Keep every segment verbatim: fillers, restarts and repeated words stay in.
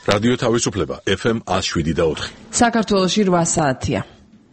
რადიო თავისუფლება ეფ ემ one oh seven და four. საქართველოში რვა საათია.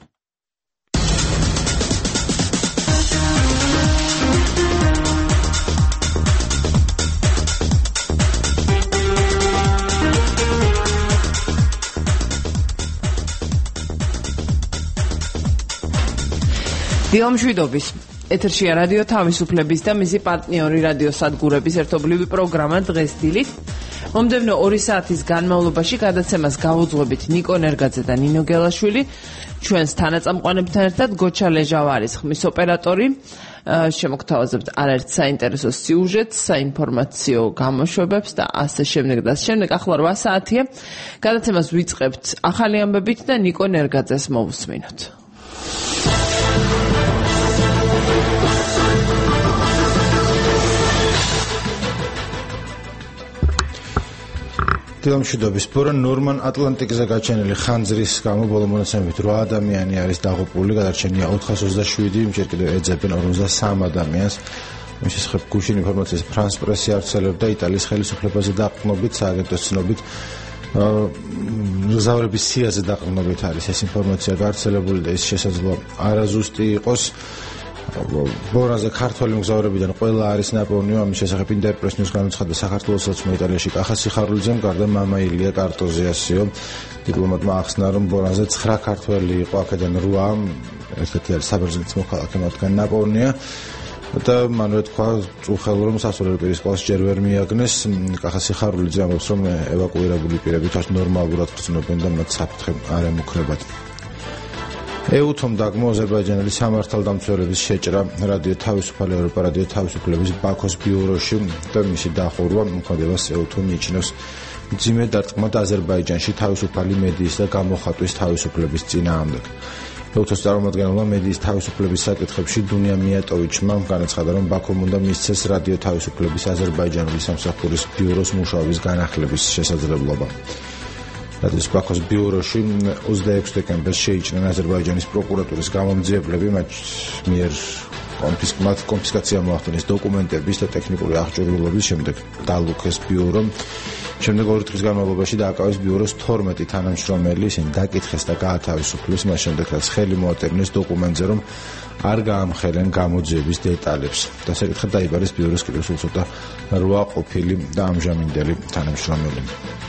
დილამშვიდობის. ეთერშია რადიო თავისუფლების და მისი პარტნიორი რადიო სადგურების ერთობლივი პროგრამა დღეს დილით. მომდევნო ორი საათის განმავლობაში გადაცემას გავუძღვებით ნიკო ნერგაძე და ნინო გელაშვილი. ჩვენს თანაწამყვანებთან ერთად გოჩა ლეჟავა არის ხმის ოპერატორი. შემოგთავაზებთ არაერთ საინტერესო სიუჟეტს, საინფორმაციო გამოშვებებს და ასე შემდეგ და შემდეგ. ახლა რვა საათია. გადაცემას ვიწყებთ ახალი ამბებით და ნიკო ნერგაძეს მოვუსმინოთ. დილამშვიდობის. ბორა ნორმან ატლანტიკზე გაჩენილი ხანძრის გამო ბოლო მონაცემებით რვა ადამიანი არის დაღუპული, გადარჩენია ოთხას ოცდაშვიდი, ჯერ კიდევ ეძებენ ორმოცდასამ ადამიანს. მის შესახებ გუშინ ინფორმაციას ფრანს პრესი ავრცელებდა იტალიის ხელისუფლებაზე დაყრდნობით, სააგენტოს ცნობით მგზავრების სიაზე დაყრდნობით არის ეს ინფორმაცია გავრცელებული და ის შესაძლოა არაზუსტი იყოს. ბორაზე ქართველი მგზავრებიდან ყველა არის ნაპოვნი, ამის შესახებ ინტერპრეს ნიუს განაცხადა საქართველოსაც იტალიაში კახა სიხარულიძემ, გარდა მამა ილია კარტოზიასიო. დიპლომატმა ახსნა, რომ ბორაზე ცხრა ქართველი იყო, აქედან რვა ერთ-ერთი არის საბერძნეთის მოქალაქე, მათგან ნაპოვნია. და მანვე თქვა წუხელ რომ სასულიერო პირის კლასს ჯერ ვერ მიაგნეს. კახა სიხარულიძე ამბობს, რომ ევაკუირებული პირები თავს ნორმალურად გრძნობენ და მათ საფრთხე არ ემუქრებათ. ეუთომ დაგმო აზერბაიჯანელი სამართალდამცველების შეჭრა რადიო თავისუფალი ევროპა რადიო თავისუფლების ბაქოს ბიუროში და მისი დახურვა მოქმედებას ეუთომ მიიჩნევს მძიმე დარტყმად აზერბაიჯანში თავისუფალი მედიის და გამოხატვის თავისუფლების წინააღმდეგ. ეუთოს წარმომადგენელმა მედიის თავისუფლების საკითხებში დუნია მიატოვიჩმა განაცხადა, რომ ბაქომ უნდა მისცეს რადიო თავისუფლების აზერბაიჯანული სამსახურის ბიუროს მუშაობის განახლების შესაძლებლობა. რადიოს ბაქოს ბიუროში ოცდაექვსი დეკემბერს შეიჭრნენ აზერბაიჯანის პროკურატურის გამომძიებლები, მათ მიერ კონფისკმად კონფისკაცია მოახდინეს დოკუმენტების და ტექნიკური აღჭურვილობის შემდეგ დალუქეს ბიურო. შემდეგ ორი დღის განმავლობაში დააკავეს ბიუროს თორმეტი თანამშრომელი, ისინი დაკითხეს და გაათავისუფლეს, მას შემდეგ რაც ხელი მოაწერნეს დოკუმენტზე, რომ არ გაამხელენ გამოძიების დეტალებს. დასაკითხად დაიბარეს ბიუროს კიდევ სულ ცოტა რვა ყოფილი და ამჟამინდელი თანამშრომელი.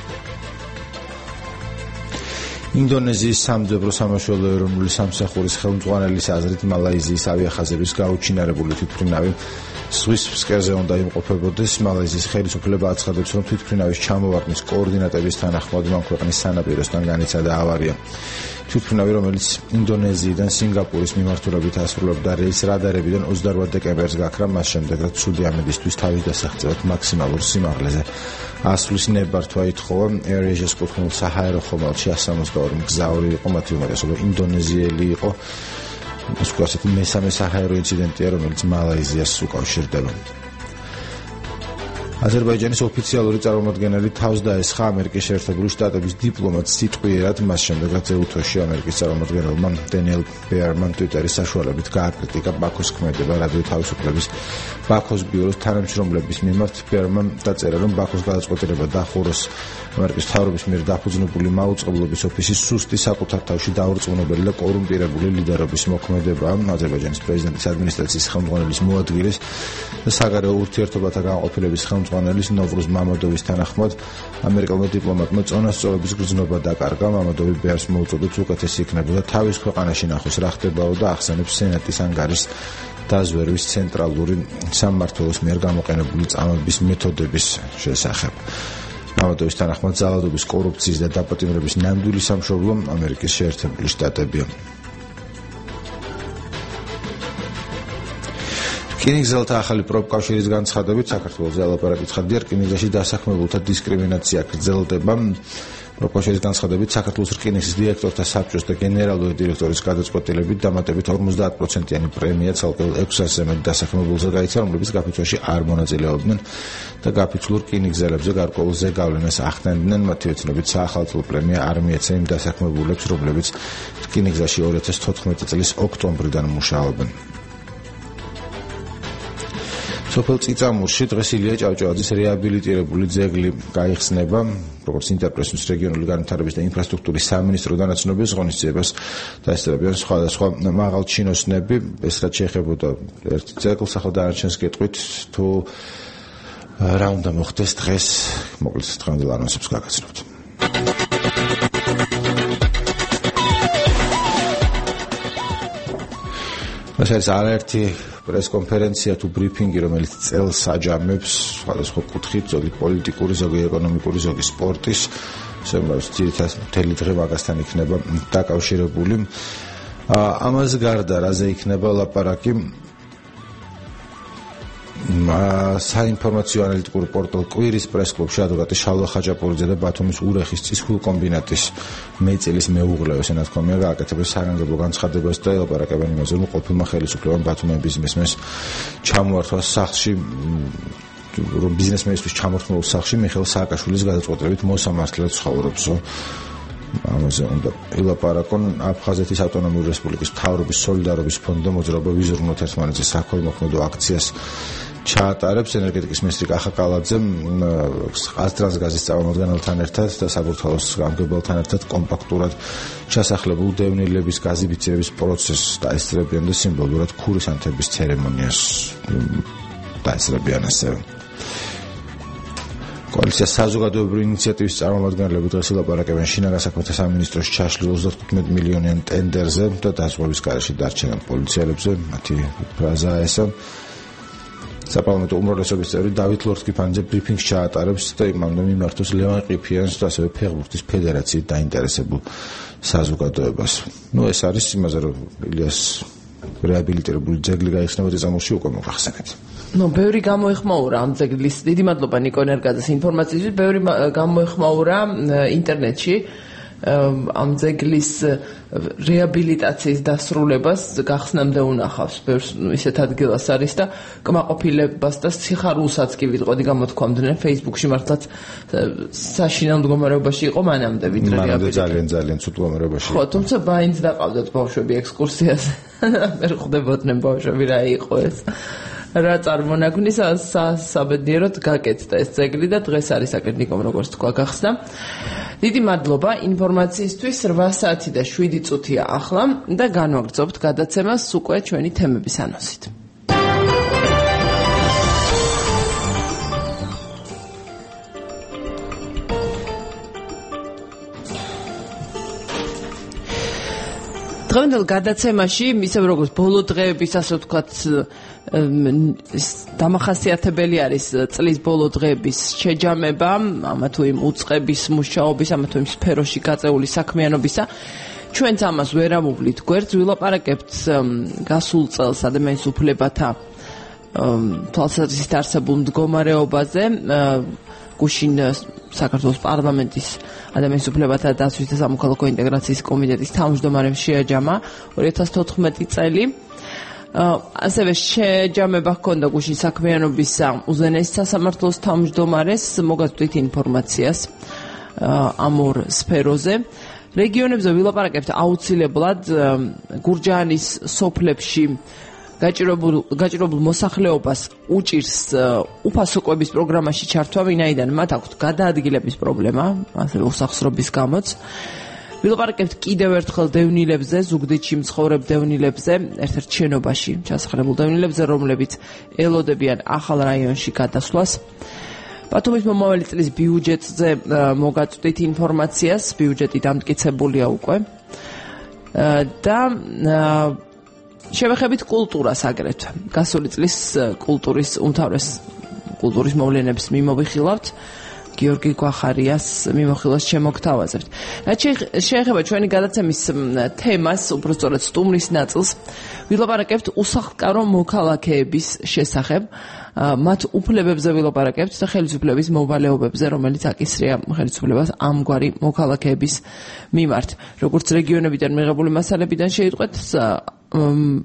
ინდონეზიის სამძებრო სამაშველო ეროვნული სამსახურის ხელმძღვანელის აზრით, მალაიზიის ავიახაზების გაუჩინარებული თვითმფრინავი ზღვის ფსკერზე უნდა იმყოფებოდეს. მალაიზიის ხელისუფლება აცხადებს, რომ თვითმფრინავის ჩამოვარდნის კოორდინატების თანახმად მან ქვეყნის სანაპიროსთან განიცადა ავარია. თვითმფრინავი, რომელიც ინდონეზიიდან სინგაპურის მიმართულებით ასრულებდა რეისს, რადარებიდან ოცდარვა დეკემბერს გაქრა, მას შემდეგ რაც ცუდი ამედისთვის თავის დასაღწევად მაქსიმალურ სიმაღლეზე ასვლის ნებართვა ითხოვა. Air Asia-ს კუთვნილ საჰაერო ხომალდში one seventy-two მგზავრი იყო, მათი უმეტესობა ინდონეზიელი იყო. ეს ასეთი მესამე საჰაერო ინციდენტია, რომელიც მალაიზიას უკავშირდება. აზერბაიჯანის ოფიციალური წარმომადგენელი თავს დაესხა ამერიკის შეერთებული შტატების დიპლომატს სიტყვიერად, მას შემდეგ რაც ეუთოში ამერიკის წარმომადგენელმა დენიელ ბეარმან ტვიტერის საშუალებით გააკრიტიკა ბაქოს ქმედება რადიო თავისუფლების ბაქოს ბიუროს თანამშრომლების მიმართ. ბეარმან დაწერა, რომ ბაქოს გადაწყვეტილება დახუროს ამერიკის მთავრობის მიერ დაფუძნებული მაუწყებლობის ოფისის სუსტი, საკუთარ თავში დაურწმუნებელი და კორუმპირებული ლიდერობის მოქმედებაა. აზერბაიჯანის პრეზიდენტის ადმინისტრაციის ხელმძღვანელის მოადგილის და საგარეო ურთიერთობათა განყოფილების ხელმძღვანელის ნოვრუზ მამადოვის თანახმად ამერიკელმა დიპლომატმა წონასწორობის გრძნობა დაკარგა. მამადოვი ბეარს მოუწოდებს უკეთესი იქნებოდა თავის ქვეყანაში ნახოს რა ხდებაო და ახსენებს სენატის ანგარის დაზვერვის ცენტრალური სამმართველოს მიერ გამოყენებული წამების მეთოდების შესახებ. მამადოვის თანახმად ძალადობის, კორუფციის და დაპატიმრების ნამდვილი სამშობლო ამერიკის შეერთებული შტატებია. რკინიგზელთა ახალი პროფკავშირის განცხადებით საქართველოს ელაპარაკით ხარდია რკინიგზაში დასაქმებულთა დისკრიმინაცია გრძელდება. პროფკავშირის განცხადებით საქართველოს რკინიგზის დირექტორთა საბჭოს და გენერალური დირექტორის გადაწყვეტილებით დამატებით ორმოცდაათ პროცენტიანი პრემია ცალკეულ ექვს ათასზე მეტ დასაქმებულზე გაიცა, რომლებიც გაფიცვაში არ მონაწილეობდნენ და გაფიცვლურ რკინიგზელებზე გარკვეულ ზეგავლენას ახდენდნენ. მათივე ცნობით საახალწლო პრემია არ მიეცა იმ დასაქმებულებს, რომლებიც რკინიგზაში ორი ათას თოთხმეტი წლის ოქტომბრიდან მუშაობენ. სოფელ წიწამურში დღეს ილია ჭავჭავაძის რეაბილიტირებული ძეგლი გაიხსნება, როგორც ინტერპრესის რეგიონული განვითარების და ინფრასტრუქტურის სამინისტროდან აცნობის ღონისძიებას დაესწრებიან სხვადასხვა მაღალჩინოსნები. ეს რაც შეეხებოდა ერთ ძეგლს, ახლა დანარჩენს გეტყვით თუ რა უნდა მოხდეს დღეს, მოკლედ დღევანდელ ანონსებს გაგაცნობთ. ეს არის არაერთი პრესკონფერენცია თუ ბრიფინგი, რომელიც წელს აჯამებს სხვადასხვა კუთხით, ზოგი პოლიტიკური, ზოგი ეკონომიკური, ზოგი სპორტის, შემდგომ ძირითადად მთელი დღე მაგასთან იქნება დაკავშირებული. ამას გარდა რაზე იქნება ლაპარაკი? საინფორმაციო ანალიტიკური პორტალ კვირის პრესკლუბში ადვოკატი შალვა ხაჭაპურიძე და ბათუმის ურეხის წისქვილ კომბინატის მეწილის მეუღლე, ესე ნათქვამია, გააკეთებენ საგანგებო განცხადებას და ელაპარაკებენ იმაზე, რომ ყოფილმა ხელისუფლებამ ბათუმის ბიზნესმენს ჩამოართვა სახლში, რომ ბიზნესმენისთვის ჩამორთმეულ სახლში მიხეილ სააკაშვილის გადაწყვეტილებით მოსამართლედ ცხოვრობს. ამაზე უნდა ელაპარაკონ. აფხაზეთის ავტონომიური რესპუბლიკის მთავრობის სოლიდარობის ფონდი და მოძრაობა ვიზრუნოთ ერთმანეთზე საქველმოქმედო აქციას ჩაატარებს. ენერგეტიკის მინისტრი კახა კალაძემ ყაზტრანსგაზის წარმომადგენელთან ერთად და საბურთალოს გამგებელთან ერთად კომპაქტურად ჩასახლებულ დევნილების გაზიფიცირების პროცესს დაესწრებიან და სიმბოლურად ქურის ანთების ცერემონიას დაესწრებიან ასევე. კოალიციის საზოგადოებრივი ინიციატივის წარმომადგენლები დღეს ელაპარაკებენ შინაგან საქმეთა სამინისტროში ჩაშლილ ოცდათხუთმეტ მილიონიან ტენდერზე და დაზღვევის გარეშე დარჩენილ პოლიციელებზე. მათი ფრაზაა ესა. საპარლამენტო უმრავლესობის წევრი დავით ლორთქიფანიძე ბრიფინგს ჩაატარებს და იმამდე მიმართოს ლევან ყიფიანს და ასევე ფეხბურთის ფედერაციით დაინტერესებულ საზოგადოებას. ნუ ეს არის იმაზე, რომ ილიას რეაბილიტირებული ძეგლი გაიხსნება წამოში უკვე მოგახსენეთ. ნუ ბევრი გამოიხმაურა ამ ძეგლის. დიდი მადლობა ნიკო ენერგაძეს ინფორმაციისთვის. ბევრი გამოიხმაურა ინტერნეტში ამ ძეგლის რეაბილიტაციის დასრულებას გახსნამდე უნახავს. ბევრს ისეთ ადგილას არის და კმაყოფილებას და სიხარულსაც კი ვიტყოდი გამოთქვამდნენ Facebook-ში, მართლაც საშინელ მდგომარეობაში იყო მანამდე ვიდრე რეაბილიტაცია. ძალიან ძალიან ცუდ მდგომარეობაში. ხო, თუმცა ბაინც დაყავდათ ბავშვები ექსკურსიაზე. მე ხვდებოდნენ ბავშვები რა იყო ეს. რა წარმონაქმნის საბედნიეროდ გაკეთდა ეს ძეგლი და დღეს არის აკეთნიკომ როგორც თქვა გახსნა. დიდი მადლობა ინფორმაციისთვის. რვა საათი და შვიდი წუთია ახლა და განვაგრძობთ გადაცემას უკვე ჩვენი თემების ანონსით. დღევანდელ გადაცემაში, ისევ როგორც ბოლო დღეების, ასე ვთქვათ, დამახასიათებელი არის წლის ბოლო დღეების შეჯამება, ამა თუ იმ უწყების მუშაობის, ამა თუ იმ სფეროში გაწეული საქმიანობისა. ჩვენც ამას ვერ ამოვვლით გვერდს, ვილაპარაკებთ გასულ წელს ადამიანის უფლებათა თვალსაზრისით არსებულ მდგომარეობაზე. გუშინ საქართველოს პარლამენტის ადამიანის უფლებათა დაცვის და სამოქალაქო ინტეგრაციის კომიტეტის თავმჯდომარემ შეაჯამა ორი ათას თოთხმეტი წელი. ასევე შეჯამება ჰქონდა გუშინ საქმიანობის უზენაეს სასამართლოს თავმჯდომარეს. მოგაწვდით ინფორმაციას ამ ორ სფეროზე. რეგიონებზე ვილაპარაკებთ აუცილებლად გურჯაანის სოფლებში გაჭირებულ გაჭირებულ მოსახლეობას უჭირს უფასო კვების პროგრამაში ჩართვა, ვინაიდან მათ აქვთ გადაადგილების პრობლემა, ასევე უსახსრობის გამოც. ვილაპარაკებთ კიდევ ერთხელ დევნილებზე, ზუგდიდში მცხოვრებ დევნილებზე, ერთ-ერთ შენობაში ჩასახლებულ დევნილებზე, რომლებიც ელოდებიან ახალ რაიონში გადასვლას. ბათუმის მომავალი წლის ბიუჯეტზე მოგაწვდით ინფორმაციას, ბიუჯეტი დამტკიცებულია უკვე. და შევეხებით კულტურას აგრეთვე. გასული წლის კულტურის უმთავრეს კულტურის მოვლენებს მიმოვიხილავთ. გიორგი გვახარიას მიმოხილვას შემოგთავაზებთ. რაც შეეხება ჩვენი გადაცემის თემას, უბრალოდ სტუმრის ნაწილს, ვილაპარაკებთ უსახლკარო მოქალაქეების შესახებ, მათ უფლებებზე ვილაპარაკებთ და ხელისუფლების მოვალეობებზე, რომელიც აკისრია ხელისუფლებას ამგვარი მოქალაქეების მიმართ. როგორც რეგიონებიდან მიღებული მასალებიდან შეიტყვეთ,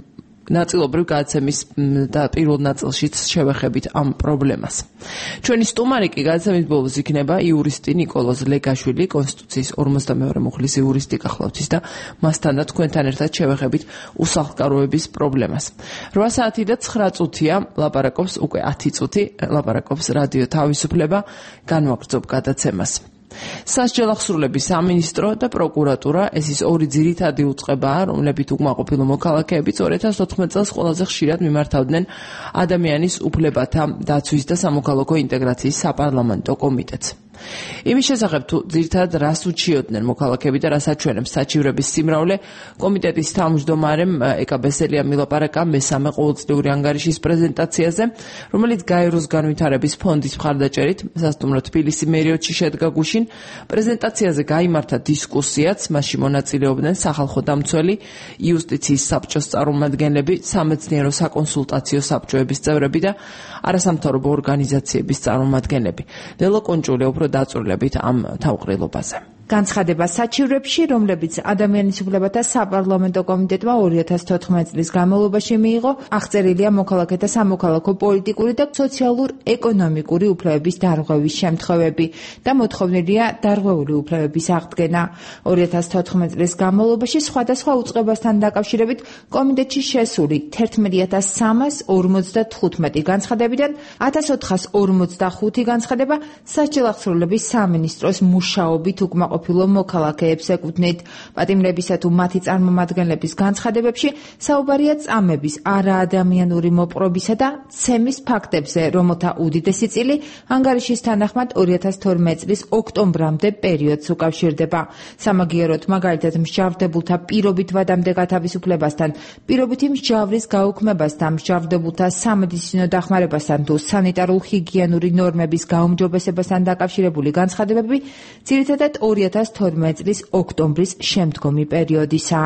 ნაწილობრივ გადაცემის და პირველ ნაწილშიც შევეხებით ამ პრობლემას. ჩვენი სტუმარი კი გადაცემის ბოლოს იქნება იურისტი ნიკოლოზ ლეგაშვილი, კონსტიტუციის ორმოცდამეორე მუხლის იურისტი გახლავთ და მასთან და თქვენთან ერთად შევეხებით უსახლკაროების პრობლემას. რვა საათი და ცხრა წუთია ლაპარაკობს, უკვე ათი წუთი ლაპარაკობს რადიო თავისუფლება, განვაგრძობ გადაცემას. სასჯელ ახსრულების სამინისტრო და პროკურატურა ეს ის ორი ძირითადი უწყებაა, რომლებიც უკმაყოფილო მოქალაქეებიც ორი ათას ოთხმეტ წელს ყველაზე ხშირად მიმართავდნენ ადამიანის უფლებათა დაცვის და სამოქალაქო ინტეგრაციის საპარლამენტო კომიტეტს. იმის შესახებ თუ ძირითადად რას უჩიოდნენ მოქალაქეები და რას აჩვენებს საჩივრების სიმრავლე, კომიტეტის თავმჯდომარემ ეკა ბესელიამ ილაპარაკა მესამე ყოველწლიური ანგარიშის პრეზენტაციაზე, რომელიც გაეროს განვითარების ფონდის მხარდაჭერით სასტუმრო თბილისი მერიოტში შედგა გუშინ. პრეზენტაციაზე გაიმართა დისკუსიაც, მასში მონაწილეობდნენ სახალხო დამცველი, იუსტიციის საბჭოს წარმომადგენლები, სამეცნიერო საკონსულტაციო საბჭოების წევრები და არასამთავრობო ორგანიზაციების წარმომადგენლები. ლელო კონჭული უფრო დაწვრილებით ამ თავყრილობაზე. განცხადება საჩივრებში, რომლებიც ადამიანის უფლებათა საპარლამენტო კომიტეტმა ორი ათას თოთხმეტ წლის განმავლობაში მიიღო, აღწერილია მოქალაქეთა სამოქალაქო პოლიტიკური და სოციალურ-ეკონომიკური უფლებების დარღვევის შემთხვევები და მოთხოვნილია დარღვეული უფლებების აღდგენა. ორი ათას თოთხმეტ წლის განმავლობაში სხვადასხვა უწყებასთან დაკავშირებით კომიტეტში შესული თერთმეტ ათას სამას ორმოცდათხუთმეტი განცხადებიდან ათას ოთხას ორმოცდახუთი განცხადება სასჯელ ახსრულების სამინისტროს მუშაობით უკმაყოფილო ყოფილო მოქალაქეებს ეკუთვნით. პატიმრებისა თუ მათი წარმომადგენლების განცხადებებში საუბარია წამების, არაადამიანური მოპყრობისა და ცემის ფაქტებზე, რომელთა უდიდესი წილი ანგარიშის თანახმად ორი ათას თორმეტ წლის ოქტომბრამდე პერიოდს უკავშირდება. სამაგიეროდ მაგალითად მსჯავრდებულთა პირობით ვადამდე გათავისუფლებასთან, პირობითი მსჯავრის გაუქმებასთან, მსჯავრდებულთა სამედიცინო დახმარებასთან თუ სანიტარულ-ჰიგიენური ნორმების გაუმჯობესებასთან დაკავშირებული განცხადებები ძირითადად ორი ათას თორმეტ წლის ოქტომბრის შემდგომი პერიოდისაა.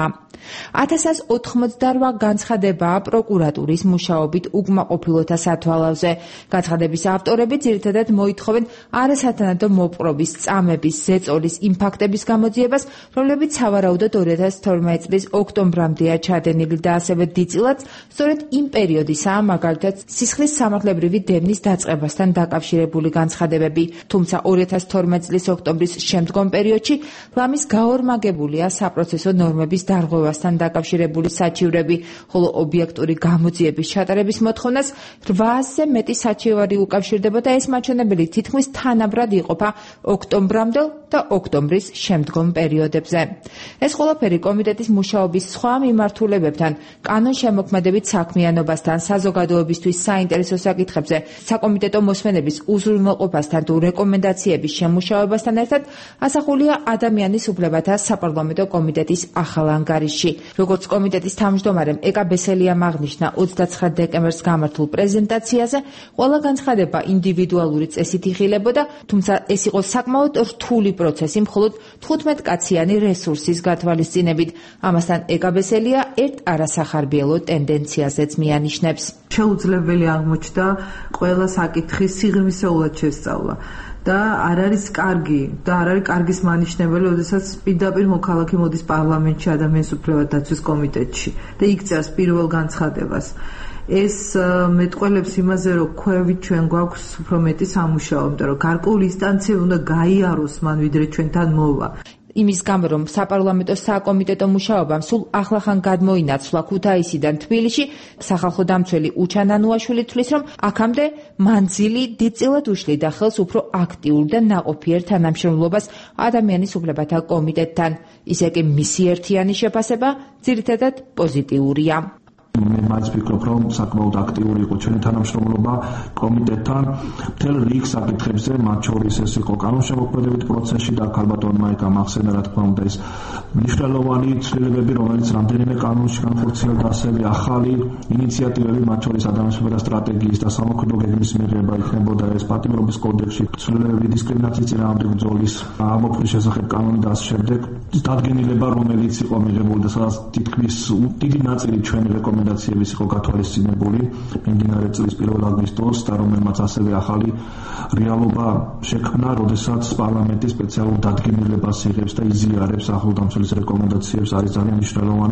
ათას ოთხმოცდარვა განცხადებაა პროკურატურის მუშაობით უკმაყოფილოთა სათვალავზე. განცხადების ავტორები ძირითადად მოითხოვენ არასათანადო მოპყრობის, წამების, ზეწოლის იმ ფაქტების გამოძიებას, რომლებიც სავარაუდოდ ორი ათას თორმეტ წლის ოქტომბრამდეა ჩადენილი და ასევე დიდწილად სწორედ იმ პერიოდისაა, მაგალითად სისხლის სამართლებრივი დევნის დაწყებასთან დაკავშირებული განცხადებები. თუმცა ორი ათას თორმეტ წლის ოქტომბრის შემდგომ პერიოდში ლამის გაორმაგებულია საპროცესო ნორმების დარღვევასთან დაკავშირებული საჩივრები, ხოლო ობიექტური გამოძიების ჩატარების მოთხოვნას რვაასზე მეტი საჩივარი უკავშირდებოდა. ეს მაჩვენებელი თითქმის თანაბრად იყოფა ოქტომბრამდელ და ოქტომბრის შემდგომ პერიოდებზე. ეს ყველაფერი კომიტეტის მუშაობის სხვა მიმართულებებთან, კანონშემოქმედებით საქმიანობასთან, საზოგადოებისთვის საინტერესო საკითხებზე, საკომიტეტო მოსმენების უზრუნველყოფასთან თუ რეკომენდაციების შემუშავებასთან ერთად ასახულია ადამიანის უფლებათა საპარლამენტო კომიტეტის ახალ ანგარიში. როგორც კომიტეტის თავმჯდომარემ ეკა ბესელიამ აღნიშნა ოცდაცხრა დეკემბერს გამართულ პრეზენტაციაზე, ყველა განცხადება ინდივიდუალური წესით იხილებოდა, თუმცა ეს იყო საკმაოდ რთული პროცესი მხოლოდ თხუთმეტკაციანი რესურსის გათვალისწინებით. ამასთან ეკა ბესელია ერთ არასახარბიელო ტენდენციაზეც მიანიშნებს. შეუძლებელი აღმოჩნდა ყველა საკითხის სიღრმისეულად შესწავლა. და არ არის კარგი და არ არის კარგის მანიშნებელი, როდესაც პირდაპირ მოქალაქე მოდის პარლამენტში ადამიანის უფლებათა დაცვის კომიტეტში და იქ წერს პირველ განცხადებას. ეს მეტყველებს იმაზე, რომ ქვევით ჩვენ გვაქვს უფრო მეტი სამუშაო, იმიტომ რომ გარკვეული ინსტანციები უნდა გაიაროს მან, ვიდრე ჩვენთან მოვა. იმის გამო, რომ საპარლამენტო საკომიტეტო მუშაობამ სულ ახლახან გადმოინაცვლა ქუთაისიდან თბილისში, სახალხო დამცველი უჩან ანუაშვილი თვლის, რომ აქამდე მანძილი დიდწილად უშლიდა ხელს უფრო აქტიურ და ნაყოფიერ თანამშრომლობას ადამიანის უფლებათა კომიტეტთან. ისე კი მისი ერთიანი შეფასება ძირითადად პოზიტიურია. მე მაინც ვფიქრობ, რომ საკმაოდ აქტიური იყო ჩვენი თანამშრომლობა კომიტეტთან მთელ რიგ საკითხებზე, მათ შორის ეს იყო კანონშემოქმედებით პროცესში და ქალბატონმა ეკა მახსენდა, რა თქმა უნდა, ეს მნიშვნელოვანი ცვლილებები, რომელიც რამდენიმე კანონში განხორციელდა, ასევე ახალი ინიციატივები, მათ შორის ადამიანის უფლებათა სტრატეგიის და სამოქმედო გეგმის მიღება იქნებოდა, ეს პატიმრობის კოდექსში ცვლილებები დისკრიმინაციის წინააღმდეგ ბრძოლის ამოფხვის შესახებ კანონი და ამ შემდეგ დადგენილება, რომელიც იყო მიღებული და სადაც თითქმის დიდი ნაწილი ჩვენი რეკომენდაციების იყო გათვალისწინებული მიმდინარე წლის პირველ აგვისტოს და რომელმაც ასევე ახალი რეალობა შექმნა, როდესაც პარლამენტი სპეციალურ დადგენილებას იღებს და იზიარებს ახლო დამცველის რეკომენდაციებს, არის ძალიან მნიშვნელოვანი.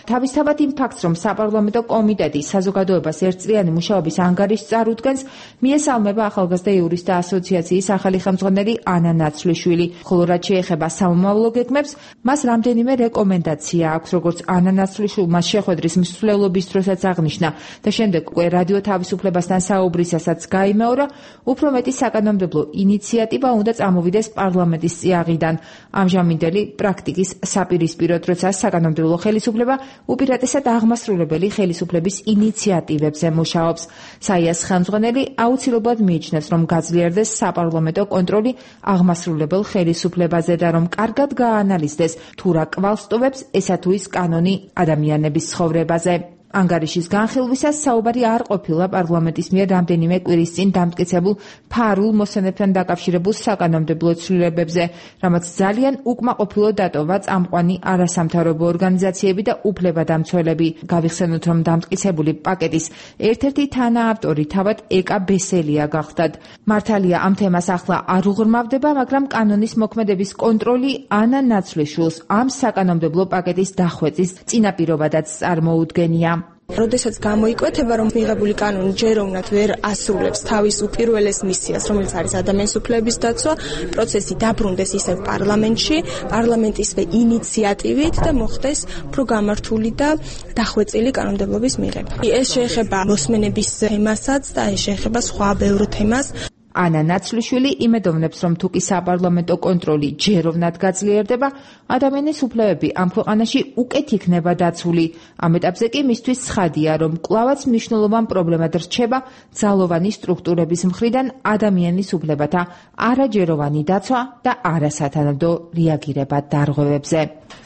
თავისთავად იმ ფაქტს, რომ საპარლამენტო კომიტეტი საზოგადოებას ერთწლიანი მუშაობის ანგარიშს წარუდგენს, მიესალმება ახალგაზრდა იურისტთა ასოციაციის ახალი ხელმძღვანელი ანა ნაცვლიშვილი. ხოლო რაც შეეხება სამომავლო გეგმებს, მას რამდენიმე რეკომენდაცია აქვს, როგორც ანა ნაცვლიშვილმა შეხვედრის მსვლელობის დროსაც აღნიშნა და შემდეგ უკვე რადიო თავისუფლებასთან საუბრისასაც გაიმეორა, უფრო მეტი საკანონმდებლო ინიციატივა უნდა წამოვიდეს პარლამენტის წიაღიდან. ამჟამინდელი პრაქტიკის საპირისპიროდ, როცა საკანონმდებლო ხელისუფლება უპირატესად აღმასრულებელი ხელისუფლების ინიციატივებზე მუშაობს. საიას ხელმძღვანელი აუცილებლად მიიჩნევს, რომ გაძლიერდეს საპარლამენტო კონტროლი აღმასრულებელ ხელისუფლებაზე და რომ კარგად გაანალიზდეს თუ რა კვალს ტოვებს ესა თუ ის კანონი ადამიანების ცხოვრებაზე. ანგარიშის განხილვისას საუბარი არ ყოფილა პარლამენტის მიერ რამდენიმე კვირის წინ დამტკიცებულ ფარულ მოსანებთან დაკავშირებულ საკანონმდებლო ცვლილებებზე, რამაც ძალიან უკმაყოფილო დატოვა წამყვანი არასამთავრობო ორგანიზაციები და უფლებადამცველები. გავიხსენოთ, რომ დამტკიცებული პაკეტის ერთ-ერთი თანაავტორი თავად ეკა ბესელია გახდათ. მართალია ამ თემას ახლა არ უღრმავდება, მაგრამ კანონის მოქმედების კონტროლი ანა ნაცვლიშვილს ამ საკანონმდებლო პაკეტის დახვეწის წინაპირობადაც წარმოუდგენია. როდესაც გამოიკვეთება, რომ მიღებული კანონი ჯეროვნად ვერ ასრულებს თავის უპირველეს მისიას, რომელიც არის ადამიანის უფლებების დაცვა, პროცესი დაბრუნდეს ისევ პარლამენტში, პარლამენტისვე ინიციატივით და მოხდეს უფრო გამართული და დახვეწილი კანონმდებლობის მიღება. ეს შეეხება მოსმენების თემასაც და ეს შეეხება სხვა ბევრ თემას. ანა ნაცვლიშვილი იმედოვნებს, რომ თუ კი საპარლამენტო კონტროლი ჯეროვნად გაძლიერდება, ადამიანის უფლებები ამ ქვეყანაში უკეთ იქნება დაცული. ამ ეტაპზე კი მისთვის ცხადია, რომ კვლავაც მნიშვნელოვან პრობლემად რჩება ძალოვანი სტრუქტურების მხრიდან ადამიანის უფლებათა არაჯეროვანი დაცვა და არასათანადო რეაგირება დარღვევებზე.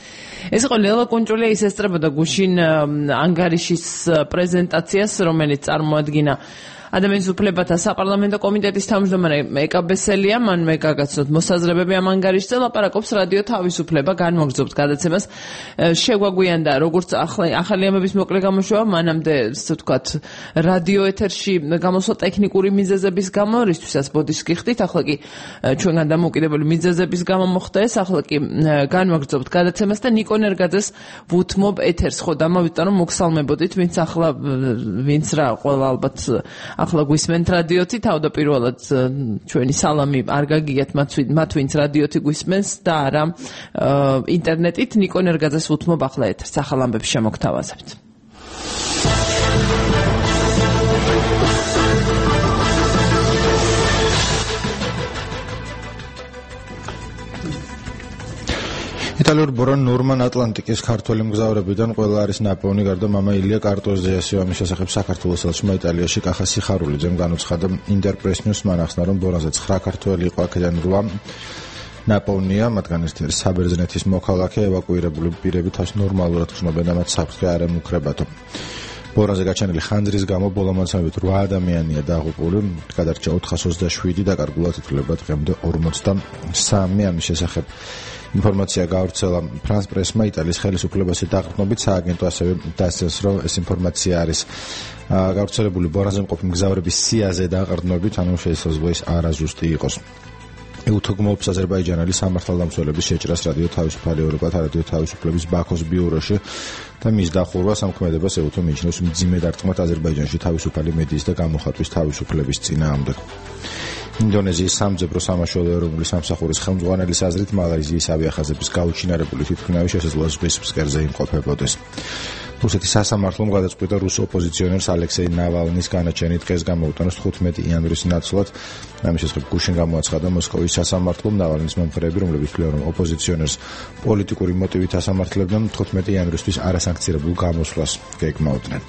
ეს იყო ლელა კუნჭულია, ის ესწრებოდა გუშინ ანგარიშის პრეზენტაციას, რომელიც წარმოადგინა ადამიანის უფლებათა საპარლამენტო კომიტეტის თავმჯდომარე ეკა ბესელია. მან მეგაგაცნოთ მოსაზრებები ამ ანგარიშზე, ლაპარაკობს რადიო თავისუფლება, განმოგრძობთ გადაცემას. შეგვაგვიანდა როგორც ახალი ამების მოკლე გამოშვება, მანამდე ასე ვთქვათ რადიო ეთერში გამოსვლა ტექნიკური მიზეზების გამო, რისთვისაც ბოდიშს გიხდით, ახლა კი ჩვენგან დამოუკიდებელი მიზეზების გამო მოხდა ეს, ახლა კი განმოგრძობთ გადაცემას და ნიკო ნერგაძეს ვუთმობ ეთერს. ხო, დამოვიტანო რომ მოგსალმებოდით, ვინც ახლა ვინც რა ყველა ალბათ ახლა გვისმენთ რადიოთი, თავდაპირველად ჩვენი სალამი არ გაგიათ მათ ვინც რადიოთი გვისმენს და არა ინტერნეტით. ნიკო ნერგაძეს ვუთმობ ახლა ეთერს, ახალ ამბებს შემოგთავაზებთ. იტალიურ ბორონ ნორმან ატლანტიკის ქართველი მგზავრებიდან ყველა არის ნაპოვნი, გარდა მამა ილია კარტოზიასი. ამის შესახებ საქართველოს ელჩმა იტალიაში კახა სიხარულიძემ განუცხადა ინტერპრეს ნიუს, მან ახსნა, რომ ბორონზე ცხრა ქართველი იყო, აქედან რვა ნაპოვნია, მათგან ერთი არის საბერძნეთის მოქალაქე. ევაკუირებული პირები თავს ნორმალურად ხსნობენ და მათ საფრთხე არ ემუქრებათო. ბორონზე გაჩენილი ხანძრის გამო ბოლო მონაცემებით რვა ადამიანია დაღუპული, გადარჩა ოთხას ოცდაშვიდი და კარგულად ითვლება დღემდე ორმოცდასამი. ამის შესახებ ინფორმაცია გავრცელა ფრანს პრესმა. იტალიის ხელისუფლებასი დაყრდნობით სააგენტო ასევე დასწრეს, რომ ეს ინფორმაცია არის გავრცელებული ბორონზე მყოფი მგზავრების სიაზე დაყრდნობით, ანუ შეიძლება ის არაზუსტი იყოს. ეუთოგმობს აზერბაიჯანელი სამართალდამცველების შეჭრას რადიო თავისუფალი ევროპა და რადიო თავისუფლების ბაქოს ბიუროში და მის დახურვას ამქმედებას ეუთო მიიჩნევს მძიმე დარტყმად აზერბაიჯანში თავისუფალი მედიის და გამოხატვის თავისუფლების წინააღმდეგ. ინდონეზიის სამძებრო სამაშველო ეროვნული სამსახურის ხელმძღვანელის აზრით, მალაიზიის ავიახაზების გაუჩინარებული თვითმფრინავი შესაძლოა ზღვის ფსკერზე იმყოფებოდეს. რუსეთის სასამართლომ გადაწყვიტა რუს ოპოზიციონერს ალექსეი ნავალნის განაჩენი დღეს გამოუტანოს თხუთმეტი იანვრის ნაცვლად. ამის შესახებ გუშინ გამოაცხადა მოსკოვის სასამართლომ. ნავალნის მომხრეები, რომლებიც თვლიან, რომ ოპოზიციონერს პოლიტიკური მოტივით ასამართლებდნენ, თხუთმეტი იანვრისთვის არასანქცირებულ გამოსვლას გეგმავდნენ.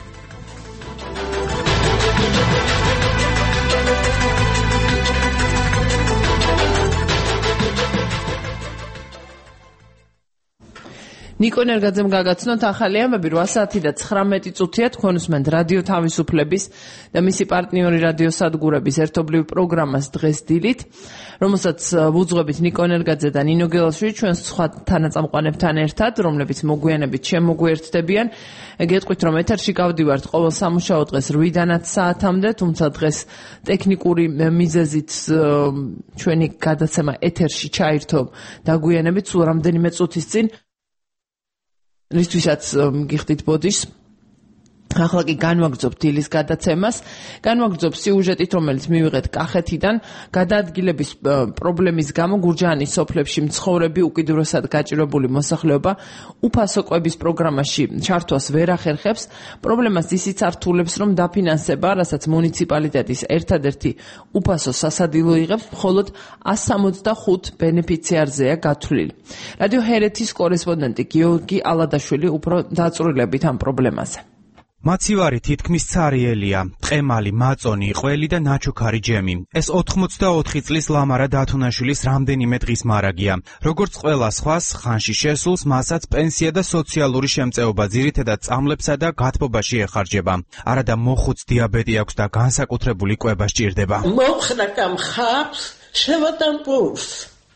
ნიკო ნერგაძემ გაგაცნოთ ახალი ამბები. რვა საათი და ცხრამეტი წუთია თქვენ უსმენთ რადიო თავისუფლების და მისი პარტნიორი რადიო სადგურების ერთობლივ პროგრამას დღეს დილით, რომელსაც ვუძღვებით ნიკო ნერგაძე და ნინო გელაშვილი ჩვენს სხვა თანაწამყვანებთან ერთად, რომლებიც მოგვიანებით შემოგვიერთდებიან. გეტყვით, რომ ეთერში გავდივართ ყოველ სამუშაო დღეს რვიდანაც საათამდე, თუმცა დღეს ტექნიკური მიზეზით ჩვენი გადაცემა ეთერში ჩაირთო დაგვიანებით სულ რამდენიმე წუთის წინ. რისთვისაც გიხდით ბოდიშს. ახლა კი განვაგრძობთ დილის გადაცემას, განვაგრძობ სიუჟეტით, რომელიც მივიღეთ კახეთიდან, გადაადგილების პრობლემის გამო გურჯაანის სოფლებში მცხოვრები უკიდურესად გაჭირვებული მოსახლეობა უფასო კვების პროგრამაში ჩართვას ვერ ახერხებს. პრობლემას ისიც ართულებს, რომ დაფინანსება, რასაც მუნიციპალიტეტის ერთადერთი უფასო სასადილო იღებს, მხოლოდ one seventy-five ბენეფიციარზეა გათვლილი. რადიო ჰერეთის კორესპონდენტი გიორგი ალადაშვილი უფრო დაწვრილებით ამ პრობლემაზე. მაცივარი თითქმის ცარიელია, ტყემალი, მაწონი, ყველი და ნაჩუქარი ჯემი. ეს ოცდაოთხი წლის ლამარა დათუნაშვილის რამდენიმე დღის მარაგია. როგორც ყველა სხვას, ხანში შესულს, მასაც პენსია და სოციალური შემწეობა ძირითადად წამლებსა და გათბობაში ეხარჯება. არადა მოხუც დიაბეტი აქვს და განსაკუთრებული კვება სჭირდება. მოხრაკამ ხავს, შევატანპულს.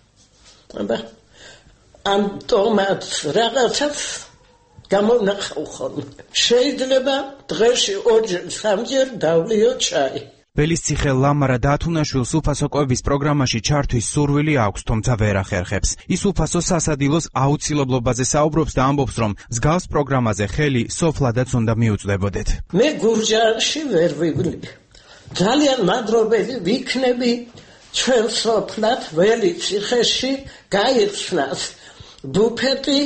ამ ტომატს რაღაცას გამონახავ ხოლმე. შეიძლება დღეში ორჯერ სამჯერ დავლიო ჩაი. ბელისციხე ლამარა დათუნაშვილს უფასო კვების პროგრამაში ჩართვის სურვილი აქვს, თუმცა ვერ ახერხებს. ის უფასო სასადილოს აუცილებლობაზე საუბრობს და ამბობს, რომ მსგავს პროგრამაზე ხელი სოფლადაც უნდა მიუწვდებოდეთ. მე გურჯაანში ვერ ვივლი. ძალიან მადრობელი ვიქნები ჩვენ სოფლად ველიციხეში გაიხსნას ბუფეტი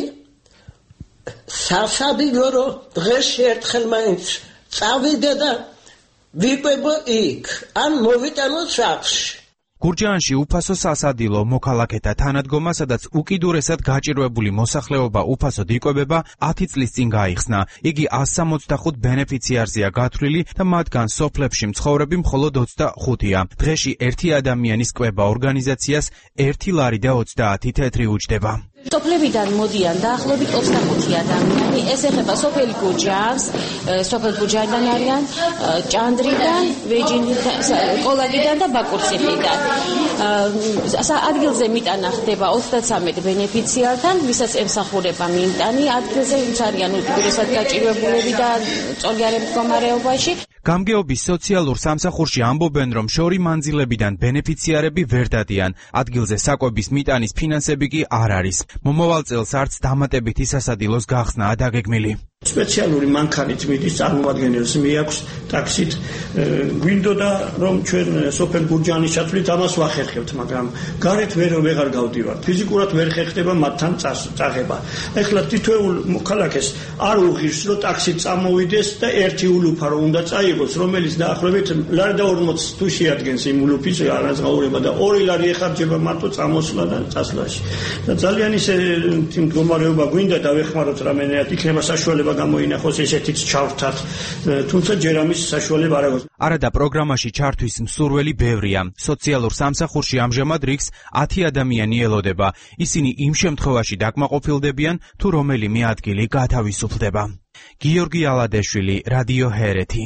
სასადილო რო დღეში ერთხელ მაინც წავიდე და ვიყვებო იქ, ან მოვიტანო სახლში. გურჯაანში უფასო სასადილო მოქალაქეთა თანადგომა, სადაც უკიდურესად გაჭირვებული მოსახლეობა უფასოდ იკვებება, ათი წლის წინ გაიხსნა. იგი one seventy-five ბენეფიციარზეა გათვლილი და მათგან სოფლებში მცხოვრები მხოლოდ ოცდახუთია. დღეში ერთი ადამიანის კვება ორგანიზაციას ერთი ლარი და ოცდაათი თეთრი უჯდება. სოფლებიდან მოდიან დაახლოებით ოცდახუთი ადამიანი. ეს ეხება სოფელი გურჯაანს, სოფელ გურჯაანიდან არიან, ჭანდრიდან, ვეჯინიდან, კოლაგიდან და ბაკურციხიდან. ადგილზე მიტანა ხდება ოცდათვრამეტ ბენეფიციართან, ვისაც ემსახურება მიტანი. ადგილზე ვინც არიან უკიდურესად გაჭირვებულები და წორიარე მდგომარეობაში. გამგეობის სოციალურ სამსახურში ამბობენ, რომ შორი მანძილებიდან ბენეფიციარები ვერ დადიან. ადგილზე საკვების მიტანის ფინანსები კი არ არის. მომავალ წელს არც დამატებითი სასადილოს გახსნაა დაგეგმილი. სპეციალური მანქანით მიდის წარმოადგენელს მიაქვს ტაქსით. გვინდოდა რომ ჩვენ სოფელ გურჯაანის ჩათვლით ამას ვახერხებთ, მაგრამ გარეთ ვერ ვეღარ გავდივართ. ფიზიკურად ვერ ხერხდება მათთან წაღება. ეხლა თითოეულ მოქალაქეს არ უღირს რომ ტაქსით წამოვიდეს და ერთი ულუფა რომ უნდა წაიღოს, რომელიც დაახლოებით ლარი და ორმოც თუ შეადგენს იმ ულუფის არაზღაურება და ორი ლარი ეხარჯება მარტო წამოსვლა და წასვლაში. და ძალიან ისე მდგომარეობა გვინდა დავეხმაროთ რამენად იქნება საშუალება გამოინახოს ესეთიც ჩავრთათ, თუმცა ჯერ ამის საშუალება არ აქვს. არადა პროგრამაში ჩართვის მსურველი ბევრია. სოციალურ სამსახურში ამჟამად რიგს ათი ადამიანი ელოდება. ისინი იმ შემთხვევაში დაკმაყოფილდებიან, თუ რომელიმე ადგილი გათავისუფლდება. გიორგი ალადაშვილი, რადიო ჰერეთი.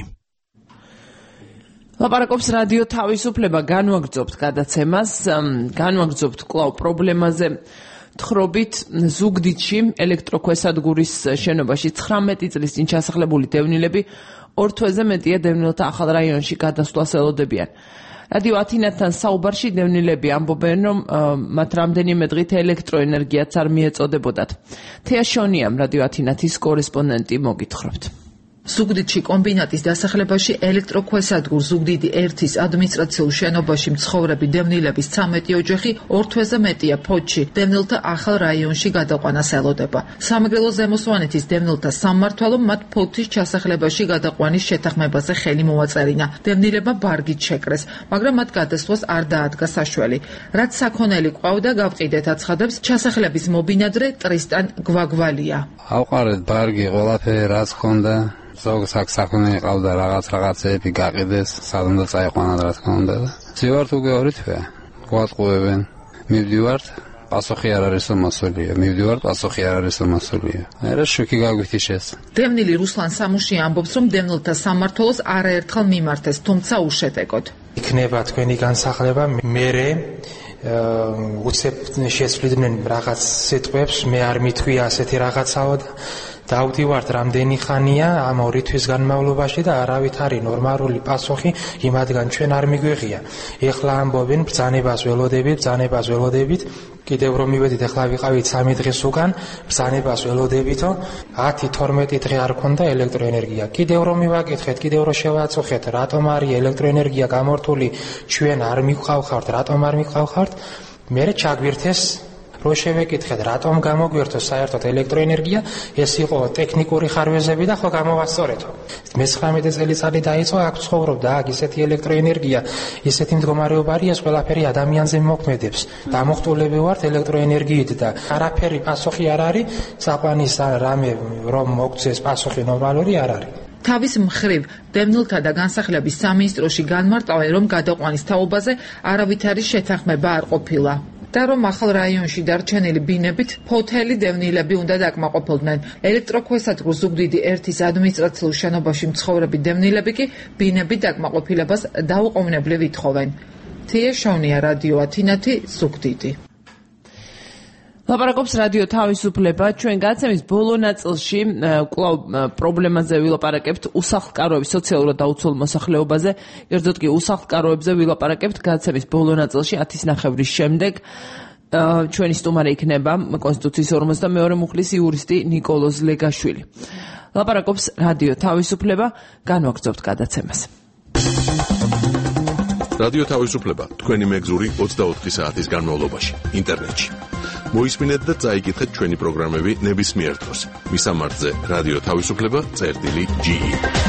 ლაპარაკობს რადიო თავისუფლება, განვაგრძობთ გადაცემას, განვაგრძობთ კვლავ პრობლემაზე. თხრობით ზუგდიდში ელექტროქვესადგურის შენობაში ცხრამეტი წლის წინ ჩასახლებული დევნილები ორ თვეზე მეტია დევნილთა ახალ რაიონში გადასვლას ელოდებიან. რადიო ათინათთან საუბარში დევნილები ამბობენ, რომ მათ რამდენიმე დღით ელექტროენერგიაც არ მიეწოდებოდათ. თეა შონიამ რადიო ათინათის კორესპონდენტი მოგითხრობთ. ზუგდიდში კომბინატის დასახლებაში ელექტროქვესადგურ ზუგდიდი ერთის ადმინისტრაციულ შენობაში მცხოვრები დევნილების ცამეტი ოჯახი ორ თვეზე მეტია ფოთში დევნილთა ახალ რაიონში გადაყვანას ელოდება. სამეგრელო ზემოსვანეთის დევნილთა სამმართველომ მათ ფოთის ჩასახლებაში გადაყვანის შეთანხმებაზე ხელი მოაწერინა. დევნილებმა ბარგით შეკრეს, მაგრამ მათ გადასვლას არ დაადგა საშველი. რაც საქონელი ყვავდა, გავყიდეთ აცხადებს ჩასახლების მობინადრე ტრისტან გვაგვალია. ავყარეთ ბარგი ყველაფერი რაც ხონდა. ზოგ საქონელი ყავდა რაღაც რაღაცეები გაყიდეს, სად უნდა წაიყვანა რა თქმა უნდა. ძივართ უკვე ორი თვეა. გვატყუებენ. მივდივართ, პასუხი არ არის მოსულია. მივდივართ, პასუხი არ არის მოსულია. არა შოკი გაგვითიშეს. დევნილი რუსლან სამუში ამბობს, რომ დევნილთა სამმართველოს არაერთხელ მიმართეს, თუმცა უშედეგოდ. იქნება თქვენი განსახლება, მერე უცებ შეცვლიდნენ რაღაც სიტყვებს, მე არ მithვია ასეთი რაღაცაო და დავდივართ რამდენი ხანია ამ ორი თვის განმავლობაში და არავით არის ნორმალური პასუხი იმადგან ჩვენ არ მიგვეღია. ეხლა ამბობენ ბრძანებას ველოდებით, ბრძანებას ველოდებით. კიდევ რომ მივედით ახლა ვიყავით სამი დღის უკან ბრძანებას ველოდებითო ათი თორმეტი დღე არ ქონდა ელექტროენერგია. კიდევ რომ მივაკითხეთ, კიდევ რომ შევაწუხეთ, რატომ არის ელექტროენერგია გამორთული, ჩვენ არ მიყავხართ, რატომ არ მიყავხართ? მე ჩაგვირთეს რო შევეკითხეთ, რატომ გამოგვერთო საერთოდ ელექტროენერგია, ეს იყო ტექნიკური ხარვეზები და ხო გამოვასწორეთო. მეცხრამეტე წელიწადი დაიწყო აქ ცხოვრობდა, აქ ისეთი ელექტროენერგია, ისეთი მდგომარეობა არის, ეს ყველაფერი ადამიანზე მოქმედებს. დამოხტულები ვართ ელექტროენერგიით და არაფერი პასუხი არ არის, საყვანის რამე რომ მოგცეს პასუხი ნორმალური არ არის. თავის მხრივ დევნილთა და განსახლების სამინისტროში განმარტავენ, რომ გადაყვანის თაობაზე არავითარი შეთანხმება არ ყოფილა. და რომ ახალ რაიონში დარჩენილი ბინებით ფოთელი დევნილები უნდა დაკმაყოფილდნენ. ელექტროქვესათგურ ზუგდიდი ერთის ადმინისტრაციულ შენობაში მცხოვრები დევნილები კი ბინების დაკმაყოფილებას დაუყოვნებლივ ითხოვენ. თია შავნია, რადიო ათინათი, ზუგდიდი. ლაპარაკობს რადიო თავისუფლება. ჩვენ გაცემის ბოლო ნაწილში კვლავ პრობლემაზე ვილაპარაკებთ, უსახლკაროების სოციალურად დაუცველ მოსახლეობაზე, კერძოდ კი უსახლკაროებზე ვილაპარაკებთ გაცემის ბოლო ნაწილში ათის ნახევრის შემდეგ. ჩვენი სტუმარი იქნება კონსტიტუციის ორმოცდამეორე მუხლის იურისტი ნიკოლოზ ლეგაშვილი. ლაპარაკობს რადიო თავისუფლება, განვაგრძობთ გადაცემას. რადიო თავისუფლება თქვენი მეგზური ოცდაოთხი საათის განმავლობაში ინტერნეტში. მოისმინეთ და წაიკითხეთ ჩვენი პროგრამები ნებისმიერ დროს. მისამართზე რადიო თავისუფლება წერტილი ჯი.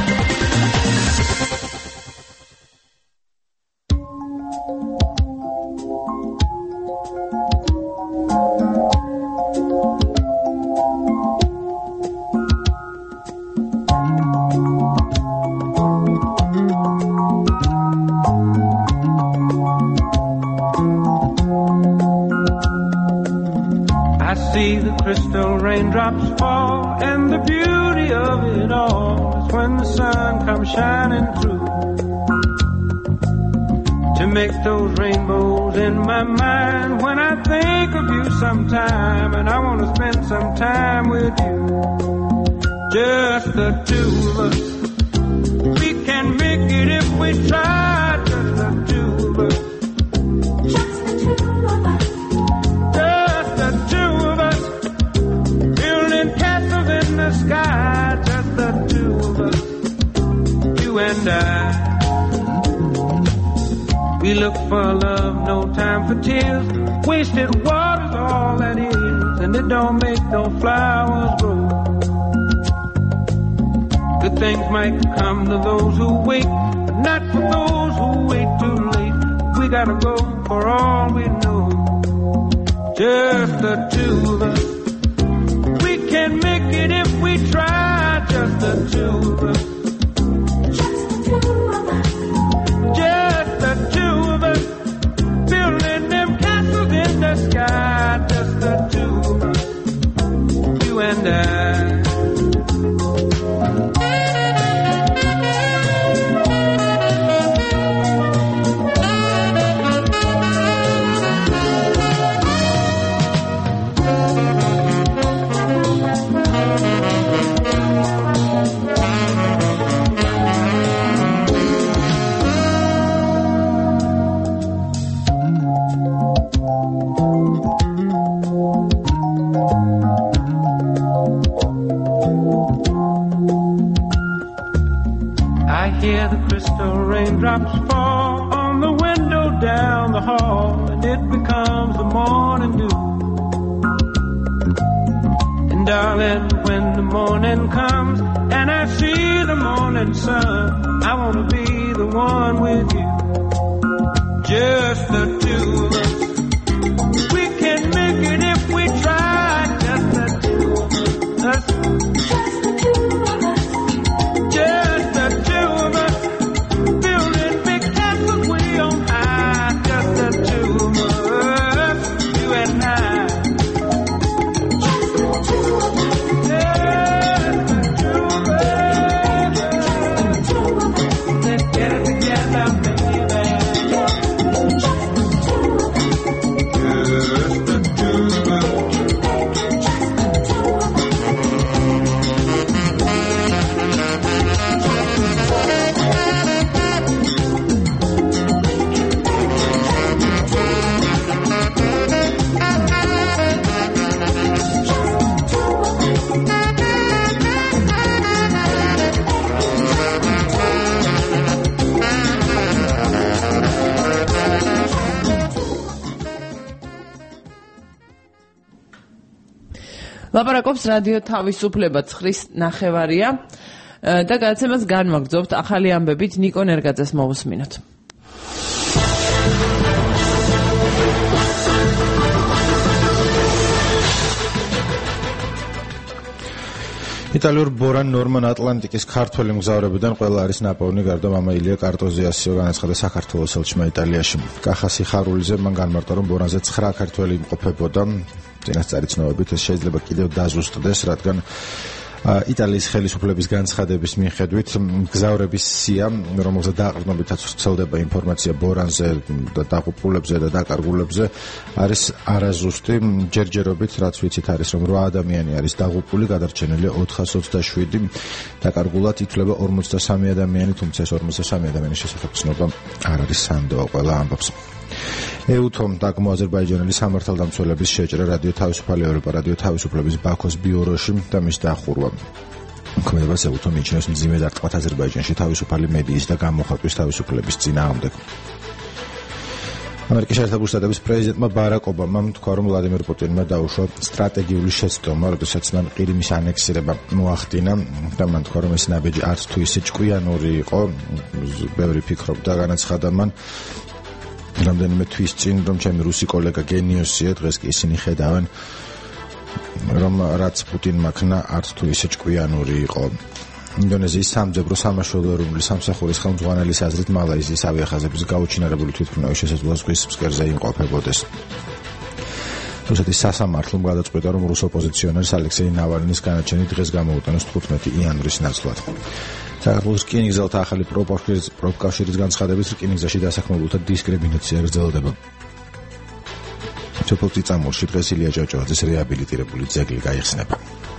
Raindrops fall, and the beauty of it all is when the sun comes shining through to make those rainbows in my mind. When I think of you sometime, and I want to spend some time with you, just the two of us. We can make it if we try, just the two of us. Just the two of us. Just the two of us. In the sky, just the two of us, you and I. We look for love, no time for tears. Wasted water's all that is, and it don't make no flowers grow. Good things might come to those who wait, but not for those who wait too late. We gotta go for all we know, just the two of us. Can make it if we try, just the two of us. Just the two of us. Just the two of us. Building them castles in the sky, just the two of us. You and I. Raindrops fall on the window down the hall, and it becomes the morning dew. And darling, when the morning comes and I see the morning sun, I want to be the one with you, just the two of us. We can make it if we try, just the two of us. Just the two of us. Just the two of us. Let's get it together, baby. ლაპარაკობს რადიო თავისუფლება ცხრის ნახევარია და გადაცემას განვაგრძობთ ახალი ამბებით ნიკო ნერგაძეს მოვუსმინოთ. იტალიურ ბორან ნორმან ატლანტიკის ქართველი მგზავრებიდან ყველა არის ნაპოვნი, გარდა მამა ილია კარტოზიასიო განაცხადა საქართველოს ელჩმა იტალიაში. კახასი ხარულიძე მან განმარტა, რომ ბორანზე ცხრა ქართველი იმყოფებოდა. წინასწარი ცნობებით ეს შეიძლება კიდევ დაზუსტდეს, რადგან იტალიის ხელისუფლების განცხადების მიხედვით მგზავრების სია, რომელზეც დაყრდნობითაც ვრცელდება ინფორმაცია ბორანზე და დაღუპულებზე და დაკარგულებზე, არის არაზუსტი. ჯერჯერობით, რაც ვიცით, არის რომ რვა ადამიანი არის დაღუპული, გადარჩენილია ოთხას ოცდაშვიდი, დაკარგულად ითვლება ორმოცდასამი ადამიანი, თუმცა ეს ორმოცდასამი ადამიანის შესახებ ცნობა არ არის სანდოა, ყველა ამბობს. ეუთომ დაგმო აზერბაიჯანელი სამართალდამცველების შეჭრა რადიო თავისუფალი ევროპა რადიო თავისუფლების ბაქოს ბიუროში და მის დახურვა. ქმედებას ეუთომ მიიჩნევს მძიმე დარტყმად აზერბაიჯანში თავისუფალი მედიის და გამოხატვის თავისუფლების წინააღმდეგ. ამერიკის შეერთებული შტატების პრეზიდენტმა ბარაკ ობამამ თქვა, რომ ვლადიმერ პუტინმა დაუშვა სტრატეგიული შეცდომა, როდესაც მან ყირიმის ანექსირება მოახდინა და მან თქვა, რომ ეს ნაბიჯი არც თუ ისე ჭკვიანური იყო, ბევრი ფიქრობდა, განაცხადა მან რამდენიმე თვის წინ, რომ ჩემი რუსი კოლეგა გენიოსია, დღეს კი ისინი ხედავენ, რომ რაც პუტინმა ქნა არც თუ ისე ჭკვიანური იყო. ინდონეზიის სამძებრო სამაშველო ეროვნული სამსახურის ხელმძღვანელის აზრით, მალაიზიის ავიახაზების გაუჩინარებული თვითმფრინავის შესაძლოა ზღვის ფსკერზე იმყოფებოდეს. რუსეთის სასამართლომ გადაწყვიტა, რომ რუს ოპოზიციონერს ალექსეი ნავალნის განაჩენი დღეს გამოუტანოს თხუთმეტი იანვრის ნაცვლად. საქართველოს რკინიგზელთა ახალი პროფკავშირის განცხადებით, რკინიგზაში დასაქმებულთა დისკრიმინაცია გრძელდება. სოფელ წიწამურში დღეს ილია ჭავჭავაძის რეაბილიტირებული ძეგლი გაიხსნება.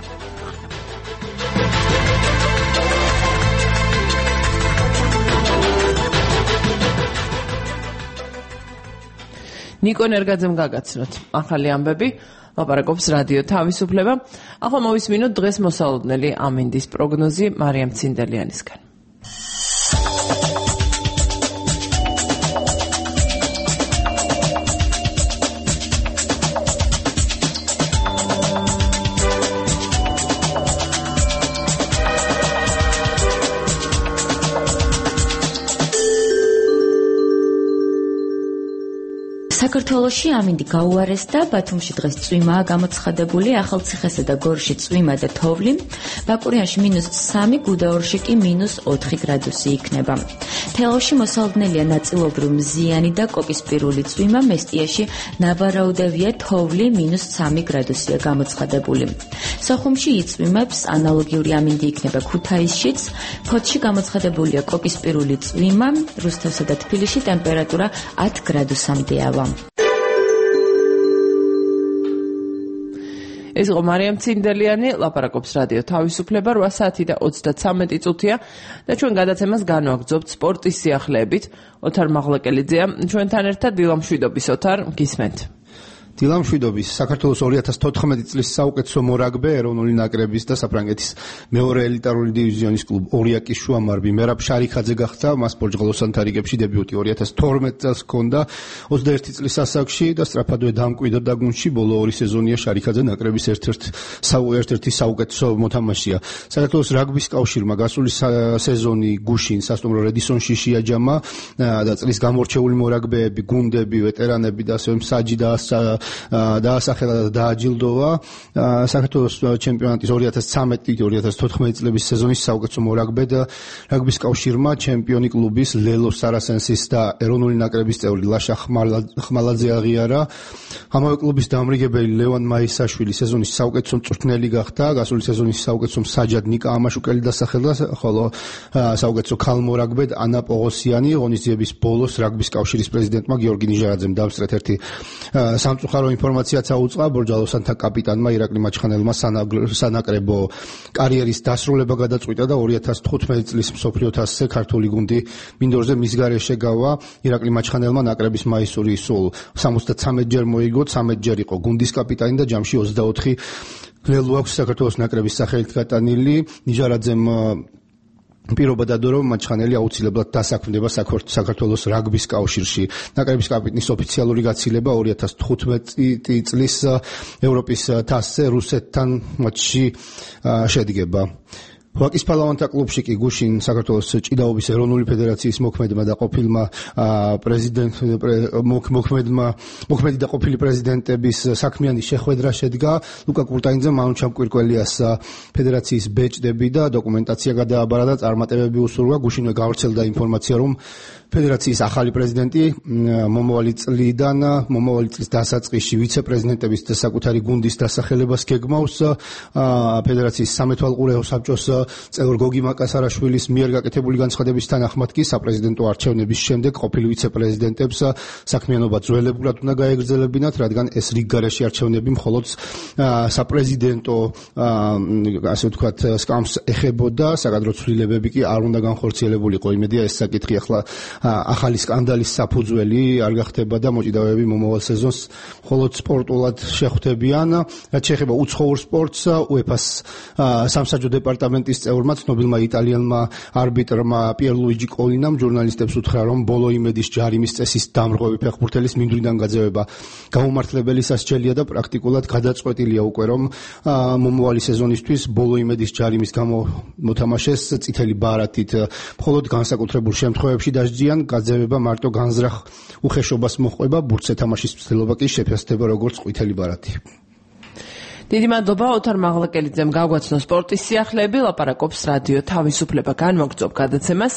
ნიკო ნერგაძემ გაგაცნოთ ახალი ამბები, ლაპარაკობს რადიო თავისუფლება. ახლა მოვისმინოთ დღეს მოსალოდნელი ამინდის პროგნოზი მარიამ ცინდელიანისგან. საქართველოში ამინდი გაუარესდა, ბათუმში დღეს წვიმაა გამოცხადებული, ახალციხესა და გორში წვიმა და თოვლი, ბაკურიანში მინუს სამი, გუდაურში კი მინუს ოთხი გრადუსი იქნება. თელავში მოსალოდნელია ნაწილობრივ მზიანი და კოკისპირული წვიმა, მესტიაში ნაბარაუდევია თოვლი, მინუს სამი გრადუსია გამოცხადებული. სოხუმში იწვიმებს, ანალოგიური ამინდი იქნება ქუთაისშიც, ფოთში გამოცხადებულია კოკისპირული წვიმა, რუსთავსა და თბილისში ტემპერატურა ათი გრადუსამდეა. ეს იყო მარიამ ცინდელიანი, ლაპარაკობს რადიო თავისუფლება, რვა საათი და ოცდაცამეტი წუთია და ჩვენ გადაცემას განვაგრძობთ სპორტის სიახლეებით. ოთარ მაღლაკელიძეა ჩვენთან ერთად. დილამშვიდობის ოთარ, გისმენთ. დილამშვიდობის. საქართველოს ორი ათას თოთხმეტი წლის საუკეთესო მორაგბე ეროვნული ნაკრების და საფრანგეთის მეორე ელიტარული დივიზიონის კლუბ ორიაკის შუამარბი მერაბ შარიხაძე გახდა. მას პორტუგალოსთან რიგებში დებიუტი ორი ათას თორმეტი წელს ჰქონდა ოცდაერთი წლის ასაკში და სწრაფადვე დამკვიდრდა და გუნდში ბოლო ორი სეზონია შარიხაძე ნაკრების ერთ-ერთ ერთ-ერთი საუკეთესო მოთამაშეა. საქართველოს რაგბის კავშირმა გასული სეზონი გუშინ სასტუმრო რედისონში შეაჯამა და წლის გამორჩეული მორაგბეები, გუნდები, ვეტერანები და ასევე მსაჯი და დაასახელა და დააჯილდოვა. საქართველოს ჩემპიონატის ორი ათას ცამეტი ორი ათას თოთხმეტი წლების სეზონის საუკეთესო მორაგბე და რაგბის კავშირმა ჩემპიონი კლუბის ლელო სარასენსის და ეროვნული ნაკრების წევრი ლაშა ხმალაძე აღიარა. ამავე კლუბის დამრიგებელი ლევან მაისაშვილი სეზონის საუკეთესო მწვრთნელი გახდა. გასული სეზონის საუკეთესო მსაჯად ნიკა ამაშუკელი დასახელდა, ხოლო საუკეთესო ქალ მორაგბედ ანა პოღოსიანი. ღონისძიების ბოლოს რაგბის კავშირის პრეზიდენტმა გიორგი ნიჟარაძემ დავსწრეთ ერთი სამწუხარო ინფორმაციაც აუწყა ბორჯალოსანთა კაპიტანმა ირაკლი მაჩხანელმა სანაკრებო კარიერის დასრულება გადაწყვიტა და ორი ათას თხუთმეტი წლის მსოფლიო თასზე ქართული გუნდი მინდორზე მის გარეშე გავა. ირაკლი მაჩხანელმა ნაკრების მაისური სულ სამოცდაცამეტ ჯერ მოიგო, ცამეტ ჯერ იყო გუნდის კაპიტანი და ჯამში ოცდაოთხი ლელო აქვს საქართველოს ნაკრების სახელით გატანილი. ნიჟარაძემ პირობა დადო რომ მაჩხანელი აუცილებლად დასაქმდება საქართველოს რაგბის კავშირში. ნაკრების კაპიტნის ოფიციალური გაცილება ორი ათას თხუთმეტი წლის ევროპის თასზე რუსეთთან მატჩში შედგება. ვაკის პარლამენტარ კლუბში კი გუშინ საქართველოს ჭიდაობის ეროვნული ფედერაციის მოქმედმა და ყოფილმა პრეზიდენტ მოქმედმა მოქმედი და ყოფილი პრეზიდენტების საქმიანი შეხვედრა შედგა. ლუკა კურტაინძემ მანუ ჩამკვირკველიას ფედერაციის ბეჭდები და დოკუმენტაცია გადააბარა და წარმატებები უსურვა. გუშინვე გავრცელდა ინფორმაცია, რომ ფედერაციის ახალი პრეზიდენტი მომავალი წლიდან მომავალი წლის დასაწყისში ვიცე-პრეზიდენტების და საკუთარი გუნდის დასახელებას გეგმავს. ფედერაციის სამეთვალყურეო საბჭოს წევრ გოგი მაკასარაშვილის მიერ გაკეთებული განცხადების თანახმად კი საპრეზიდენტო არჩევნების შემდეგ ყოფილი ვიცე-პრეზიდენტებს საქმიანობა ძველებურად უნდა გაეგრძელებინათ, რადგან ეს რიგგარეში არჩევნები მხოლოდ საპრეზიდენტო ასე ვთქვათ სკამს ეხებოდა, საკადრო ცვლილებები კი არ უნდა განხორციელებულიყო. იმედია ეს საკითხი ახლა ახალი სკანდალის საფუძველი არ გახდება და მოჭიდავეები მომავალ სეზონს მხოლოდ სპორტულად შეხვდებიან. რაც შეეხება უცხოურ სპორტს, უეფას სამსაჯო დეპარტამენტის წევრმა ცნობილმა იტალიელმა არბიტრმა პიერ ლუიჯი კოლინამ ჟურნალისტებს უთხრა, რომ ბოლო იმედის ჯარიმის წესის დამრღვევი ფეხბურთელის მინდვრიდან გაძევება გაუმართლებელი სასჯელია და პრაქტიკულად გადაწყვეტილია უკვე, რომ მომავალი სეზონისთვის ბოლო იმედის ჯარიმის გამო მოთამაშეს წითელი ბარათით მხოლოდ განსაკუთრებულ შემთხვევებში დასჯიან. გაძევება მარტო განზრახ უხეშობას მოჰყვება, ბურთზე თამაშის მცდელობა კი შეფასდება როგორც ყვითელი ბარათი. დიდი მადლობა ოთარ მაღლაკელიძემ გაგვაცნო სპორტის სიახლეები, ლაპარაკობს რადიო თავისუფლება. განმოგწობ გადაცემას.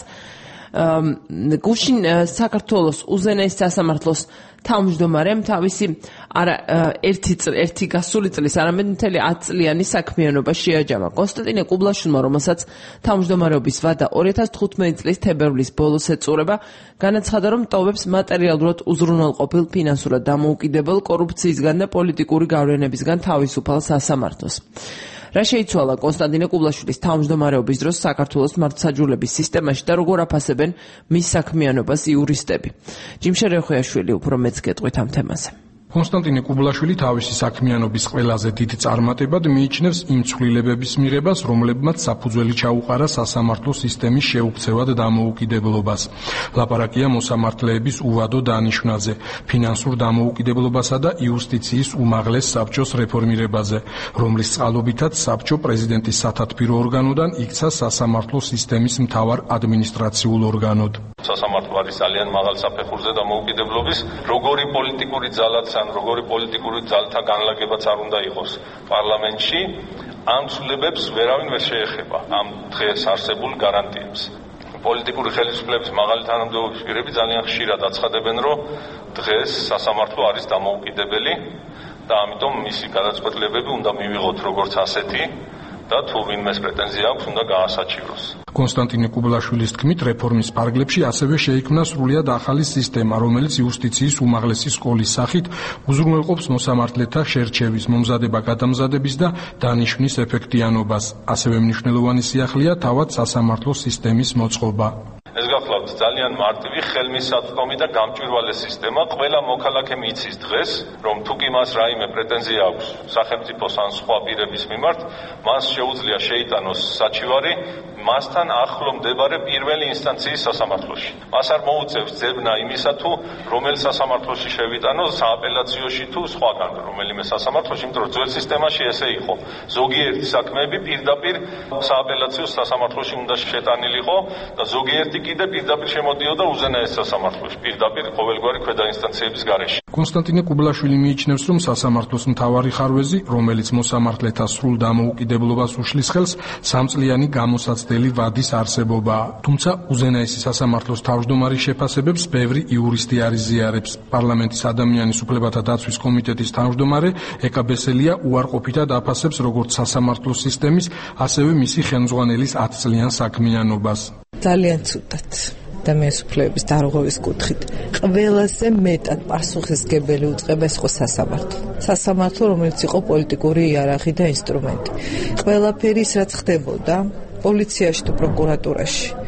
გუშინ საქართველოს უზენაეს სასამართლოს თავმჯდომარემ თავისი არა ერთი ერთი გასული წლის, არამედ მთელი ათი წლიანი საქმიანობა შეაჯამა. კონსტანტინე კუბლაშვილმა, რომელსაც თავმჯდომარეობის ვადა ორი ათას თხუთმეტი წლის თებერვლის ბოლოს ეწურება, განაცხადა, რომ ტოვებს მატერიალურად უზრუნველყოფილ, ფინანსურად დამოუკიდებელ, კორუფციისგან და პოლიტიკური გავლენებისგან თავისუფალ სასამართლოს. რა შეიცვალა კონსტანტინე კუბლაშვილის თავმჯდომარეობის დროს საქართველოს მართლმსაჯულების სისტემაში და როგორ აფასებენ მის საქმიანობას იურისტები. ჯიმშე რეხუიაშვილი უფრო მეც გეტყვით ამ თემაზე. კონსტანტინე კუბლაშვილი თავისი საქმიანობის ყველაზე დიდ წარმატებად მიიჩნევს იმ ცვლილებების მიღებას, რომლებმაც საფუძველი ჩაუყარა სასამართლო სისტემის შეუქცევად დამოუკიდებლობას. ლაპარაკია მოსამართლეების უვადო დანიშვნაზე, ფინანსურ დამოუკიდებლობასა და იუსტიციის უმაღლეს საბჭოს რეფორმირებაზე, რომლის წყალობითაც საბჭო პრეზიდენტის სათათბირო ორგანოდან იქცა სასამართლო სისტემის მთავარ ადმინისტრაციულ ორგანოდ. სასამართლო არის ძალიან მაღალ საფეხურზე დამოუკიდებლობის, როგორი პოლიტიკური ძალაც ან როგორი პოლიტიკური ძალთა განლაგებაც არ უნდა იყოს პარლამენტში, ამ ცვლილებებს ვერავინ ვერ შეეხება ამ დღეს არსებულ გარანტიებს. პოლიტიკური ხელისუფლების მაღალი თანამდებობის პირები ძალიან ხშირად აცხადებენ, რომ დღეს სასამართლო არის დამოუკიდებელი და ამიტომ მისი გადაწყვეტილებები უნდა მივიღოთ როგორც ასეთი და თუ ვინმეს პრეტენზია აქვს, უნდა გაასაჩივროს. კონსტანტინე კუბლაშვილის თქმით, რეფორმის ფარგლებში ასევე შეიქმნა სრულიად ახალი სისტემა, რომელიც იუსტიციის უმაღლესი სკოლის სახით უზრუნველყოფს მოსამართლეთა შერჩევის, მომზადება-გადამზადების და დანიშვნის ეფექტიანობას. ასევე მნიშვნელოვანი სიახლეა თავად სასამართლო სისტემის მოწყობა. ეს გახლავთ ძალიან მარტივი, ხელმისაწვდომი და გამჭვირვალე სისტემა. ყველა მოქალაქე მიცის დღეს, რომ თუ კი მას რაიმე პრეტენზია აქვს სახელმწიფოს ან სხვა პირების მიმართ, მას შეუძლია შეიტანოს საჩივარი მასთან ახლო მდებარე პირველი ინსტანციის სასამართლოში. მას არ მოუწევს ძებნა იმისა, თუ რომელ სასამართლოში შევიტანოს, სააპელაციოში თუ სხვაგან რომელიმე სასამართლოში, იმიტომ რომ ძველ სისტემაში ესე იყო. ზოგიერთი საქმეები პირდაპირ სააპელაციო სასამართლოში უნდა შეტანილიყო და ზოგიერთი კიდე პირდაპირ შემოდიოდა უზენაეს სასამართლოში, პირდაპირ ყოველგვარი ქვედა ინსტანციების გარეშე. კონსტანტინე კუბლაშვილი მიიჩნევს, რომ სასამართლოს მთავარი ხარვეზი, რომელიც მოსამართლეთა სრულ დამოუკიდებლობას უშლის ხელს, სამწლიანი გამოსაცდელი ვადის არსებობაა. თუმცა უზენაესი სასამართლოს თავმჯდომარის შეფასებებს ბევრი იურისტი არ იზიარებს. პარლამენტის ადამიანის უფლებათა დაცვის კომიტეტის თავმჯდომარე ეკა ბესელია უარყოფითად აფასებს როგორც სასამართლო სისტემის, ასევე მისი ხელმძღვანელის ათი წლიან საქმიანობას. ძალიან ცუდად და მეუფლების დარღვევის კუთხით ყველაზე მეტად პასუხისგებელი უწყება ეს ხო სასამართლო. სასამართლო, რომელიც იყო პოლიტიკური იარაღი და ინსტრუმენტი. ყველაფერი ის რაც ხდებოდა პოლიციაში თუ პროკურატურაში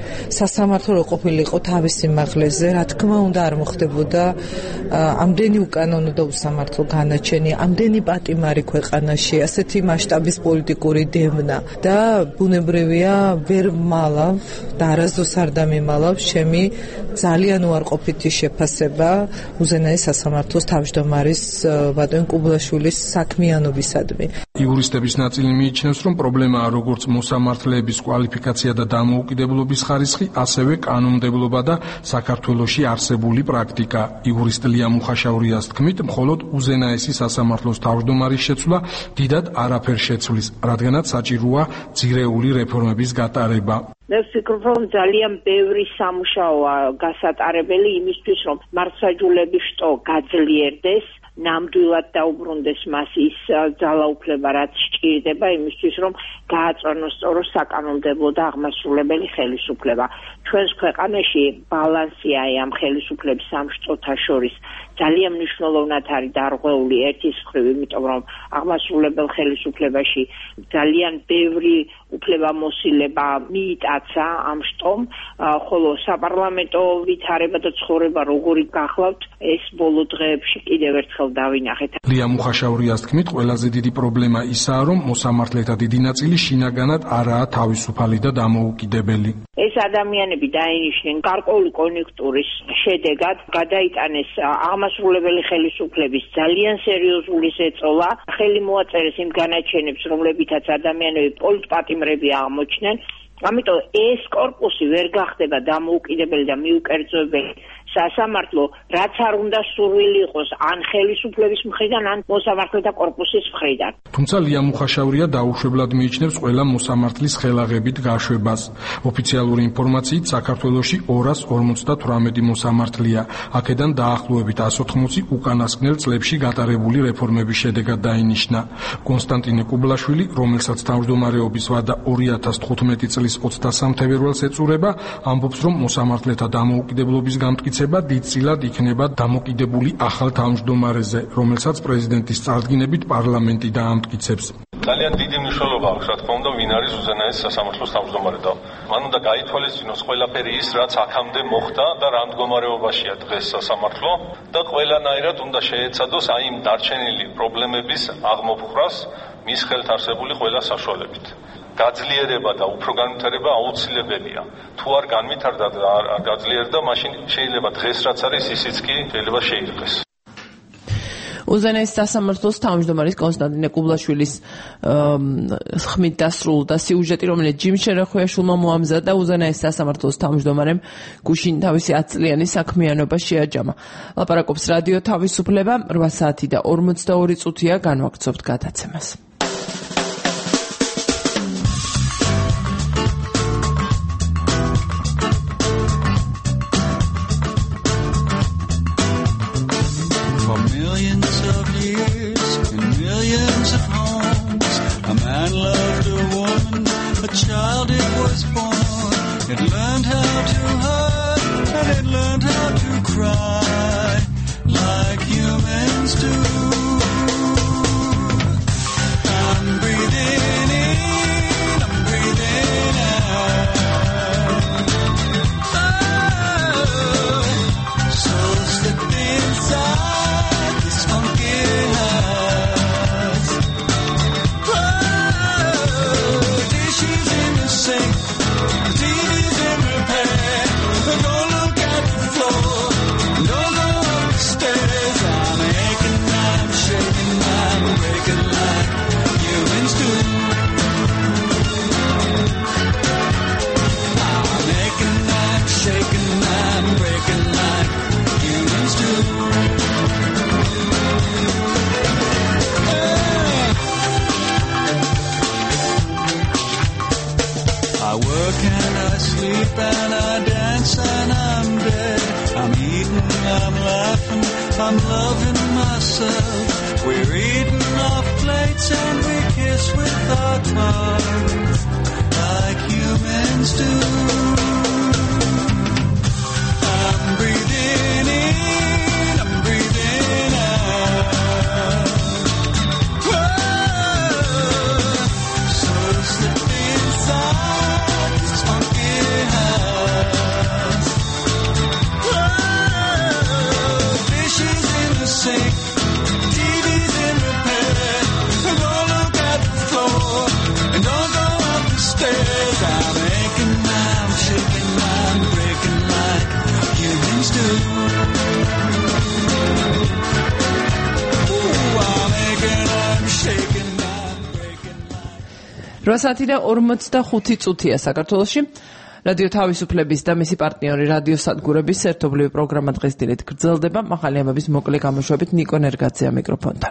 სასამართლო რო ყოფილიყო თავის სიმაღლეზე, რა თქმა უნდა არ მოხდებოდა ამდენი უკანონო და უსამართლო განაჩენი, ამდენი პატიმარი ქვეყანაში, ასეთი მასშტაბის პოლიტიკური დევნა და ბუნებრივია ვერ მალავ და არასდროს არ დამიმალავ ჩემი ძალიან უარყოფითი შეფასება უზენაეს სასამართლოს თავმჯდომარის ბატონ კუბლაშვილის საქმიანობისადმი. იურისტების ნაწილი მიიჩნევს, რომ პრობლემაა როგორც მოსამართლეების კვალიფიკაცია და დამოუკიდებლობის ხარისხი, ასევე კანონმდებლობა და საქართველოში არსებული პრაქტიკა. იურისტ ლია მუხაშაურიას თქმით, მხოლოდ უზენაესი სასამართლოს თავმჯდომარის შეცვლა დიდად არაფერს შეცვლის, რადგანაც საჭიროა ძირეული რეფორმების გატარება. მე ვფიქრობ, რომ ძალიან ბევრი სამუშაოა გასატარებელი იმისთვის, რომ მართლმსაჯულების შტო გაძლიერდეს, ნამდვილად დაუბრუნდეს მას ის ძალაუფლება, რაც სჭირდება იმისთვის, რომ გააწონოს სწორო საკანონმდებლო და აღმასრულებელი ხელისუფლება. ჩვენს ქვეყანაში ბალანსია ამ ხელისუფლების ამ შტოთა შორის ძალიან მნიშვნელოვნად არის დარღვეული ერთის მხრივ, იმიტომ რომ აღმასრულებელ ხელისუფლებაში ძალიან ბევრი უფლებამოსილება მიიტაცა ამ შტომ, ხოლო საპარლამენტო ვითარება და ცხოვრება როგორი გახლავთ, ეს ბოლო დღეებში კიდევ ერთხელ დავინახეთ. ლია მუხაშაურიას თქმით, ყველაზე დიდი პრობლემა ისაა, რომ მოსამართლეთა დიდი ნაწილი შინაგანად არაა თავისუფალი და დამოუკიდებელი. ეს ადამიანები დაინიშნენ გარკვეული კონიუნქტურის შედეგად, გადაიტანეს აღმასრულებელი ხელისუფლების ძალიან სერიოზული ზეწოლა, ხელი მოაწერეს იმ განაჩენებს, რომლებითაც ადამიანები პოლიტპატიმრები აღმოჩნდნენ. ამიტომ ეს კორპუსი ვერ გახდება დამოუკიდებელი და მიუკერძოებელი სასამართლო, რაც არ უნდა სურვილი იყოს ან ხელისუფლების მხრიდან, ან მოსამართლეთა კორპუსის მხრიდან. თუმცა ლია მუხაშაურია დაუშვებლად მიიჩნევს ყველა მოსამართლის ხელაღებით გაშვებას. ოფიციალური ინფორმაციით საქართველოში ორას ორმოცდათვრამეტი მოსამართლეა. აქედან დაახლოებით ასი ოცდაოთხი უკანასკნელ წლებში გატარებული რეფორმების შედეგად დაინიშნა. კონსტანტინე კუბლაშვილი, რომელსაც თავმჯდომარეობის ვადა ორი ათას თხუთმეტი წლის ოცდასამი თებერვალს ეწურება, ამბობს, რომ მოსამართლეთა დამოუკიდებლობის გამტკიცება დიდწილად იქნება დამოკიდებული ახალ თავმჯდომარეზე, რომელსაც პრეზიდენტის წარდგინებით პარლამენტი დაამტკიცებს. ძალიან დიდი მნიშვნელობა აქვს, რა თქმა უნდა, ვინ არის უზენაეს სასამართლოს თავმჯდომარე და მან უნდა გაითვალისწინოს ყველაფერი ის, რაც აქამდე მოხდა და რა მდგომარეობაშია დღეს სასამართლო და ყველანაირად უნდა შეეცადოს აი იმ დარჩენილი პრობლემების აღმოფხვრას მის ხელთ არსებული ყველა საშუალებით. გაძლიერება და უფრო განვითარება აუცილებელია. თუ არ განვითარდა და არ გაძლიერდა, მაშინ შეიძლება დღეს რაც არის, ისიც კი შეიძლება შეირყეს. უზენაეს სასამართლოს თავმჯდომარის კონსტანტინე კუბლაშვილის ხმით დასრულდა სიუჟეტი, რომელიც ჯიმ შერახვიაშვილმა მოამზადა უზენაეს სასამართლოს თავმჯდომარემ გუშინ თავისი ათწლიანი საქმიანობა შეაჯამა. ლაპარაკობს რადიო თავისუფლება, რვა საათი და ორმოცდაორი წუთია, განვაგრძობთ გადაცემას. I'm loving myself. We're eating off plates and we kiss with our tongues like humans do. I'm breathing in, I'm breathing out. Whoa, so slip inside this funky house. რვა საათი და ორმოცდახუთი წუთია საქართველოში. რადიო თავისუფლების და მისი პარტნიორი რადიო სადგურების ერთობლივი პროგრამა დღეს დილით გრძელდება. მახალი ამბების მოკლე გამოშვებით ნიკო ნერგაძეა მიკროფონთან.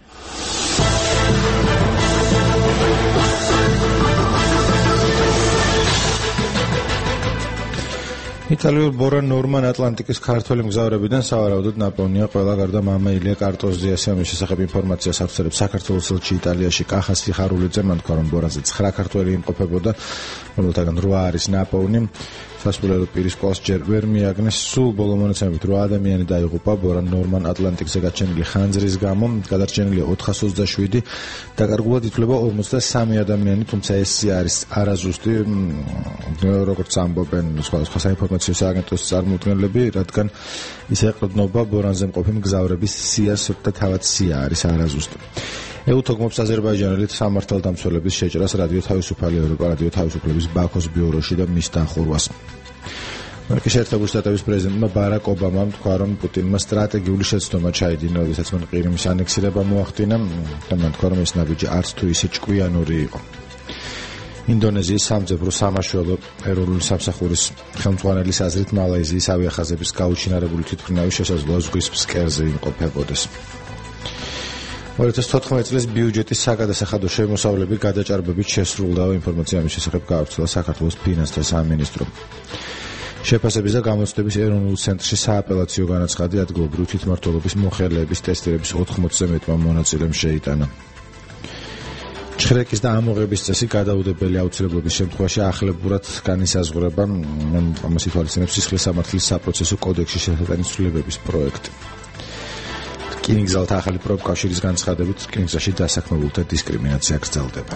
იტალიურ ბორა ნორმან ატლანტიკის ქართველი მგზავრებიდან სავარაუდოდ ნაპოვნია ყველა გარდა მამა ილია კარტოზიას ამის შესახებ ინფორმაციას აფსერებს საქართველოს ელჩი იტალიაში კახა სიხარულიძე. მან თქვა, რომ ბორაზე ცხრა ქართველი იმყოფებოდა, რომელთაგან რვა არის ნაპოვნი. სასულიერო პირის კვალს ჯერ ვერ მიაგნეს. სულ ბოლო მონაცემებით რვა ადამიანი დაიღუპა ბორა ნორმან ატლანტიკზე გაჩენილი ხანძრის გამო. გადარჩენილია ოთხას ოცდაშვიდი. დაკარგულად ითვლება ორმოცდასამი ადამიანი, თუმცა ეს არის არაზუსტი, როგორც ამბობენ სხვადასხვა საინფორმაციო სააგენტოს წარმოადგენლები, რადგან ის ეყრდნობა ბორანზე მყოფი მგზავრების სიას და თავად სია არის არაზუსტი. ეუთოგმობს აზერბაიჯანელით სამართალდამცველების შეჭრას რადიო თავისუფალი ევროპა რადიო თავისუფლების ბაქოს ბიუროში და მის დახურვას. ამერიკის შეერთებული შტატების პრეზიდენტმა ბარაკ ობამამ თქვა, რომ პუტინმა სტრატეგიული შეცდომა ჩაიდინა, როდესაც მან ყირიმის ანექსირება მოახდინა და მან თქვა, რომ ეს ნაბიჯი არც თუ ისე ჭკვიანური იყო. ინდონეზიის სამძებრო სამაშველო ეროვნული სამსახურის ხელმძღვანელის აზრით მალაიზიის ავიახაზების გაუჩინარებული თვითმფრინავი შესაძლოა ზღვის ფსკერზე იმყოფებოდეს. ორი ათას თოთხმეტი წლის ბიუჯეტის საგადასახადო შემოსავლები გადაჭარბებით შესრულდა. ინფორმაცია ამის შესახებ გაავრცელა საქართველოს ფინანსთა სამინისტრომ. შეფასების და გამოცდების ეროვნულ ცენტრში სააპელაციო განაცხადი ადგილობრივი თვითმმართველობის მოხელეების ტესტირების ოთხმოცზე მეტმა მონაწილემ შეიტანა. ჩხრეკის და ამოღების წესი გადაუდებელი აუცილებლობის შემთხვევაში ახლებურად განისაზღვრება. ამას ითვალისწინებს სისხლის სამართლის საპროცესო კოდექსში შესატანის ცვლილებების პროექტი. რკინიგზალთა ახალი პროფკავშირის განცხადებით რკინიგზაში დასაქმებულთა დისკრიმინაცია გრძელდება.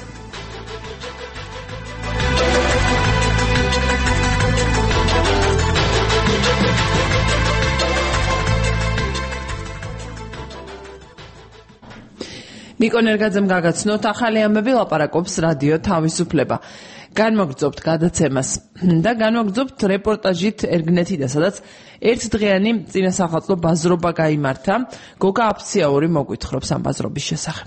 ნიკო ნერგაძემ გაგაცნოთ ახალი ამბები, ლაპარაკობს რადიო თავისუფლება. განმოგრძობთ გადაცემას და განმოგრძობთ რეპორტაჟით ერგნეთიდან, სადაც ერთდღიანი წინასახალწლო ბაზრობა გაიმართა. გოგა აფციაური მოგვითხრობს ამ ბაზრობის შესახებ.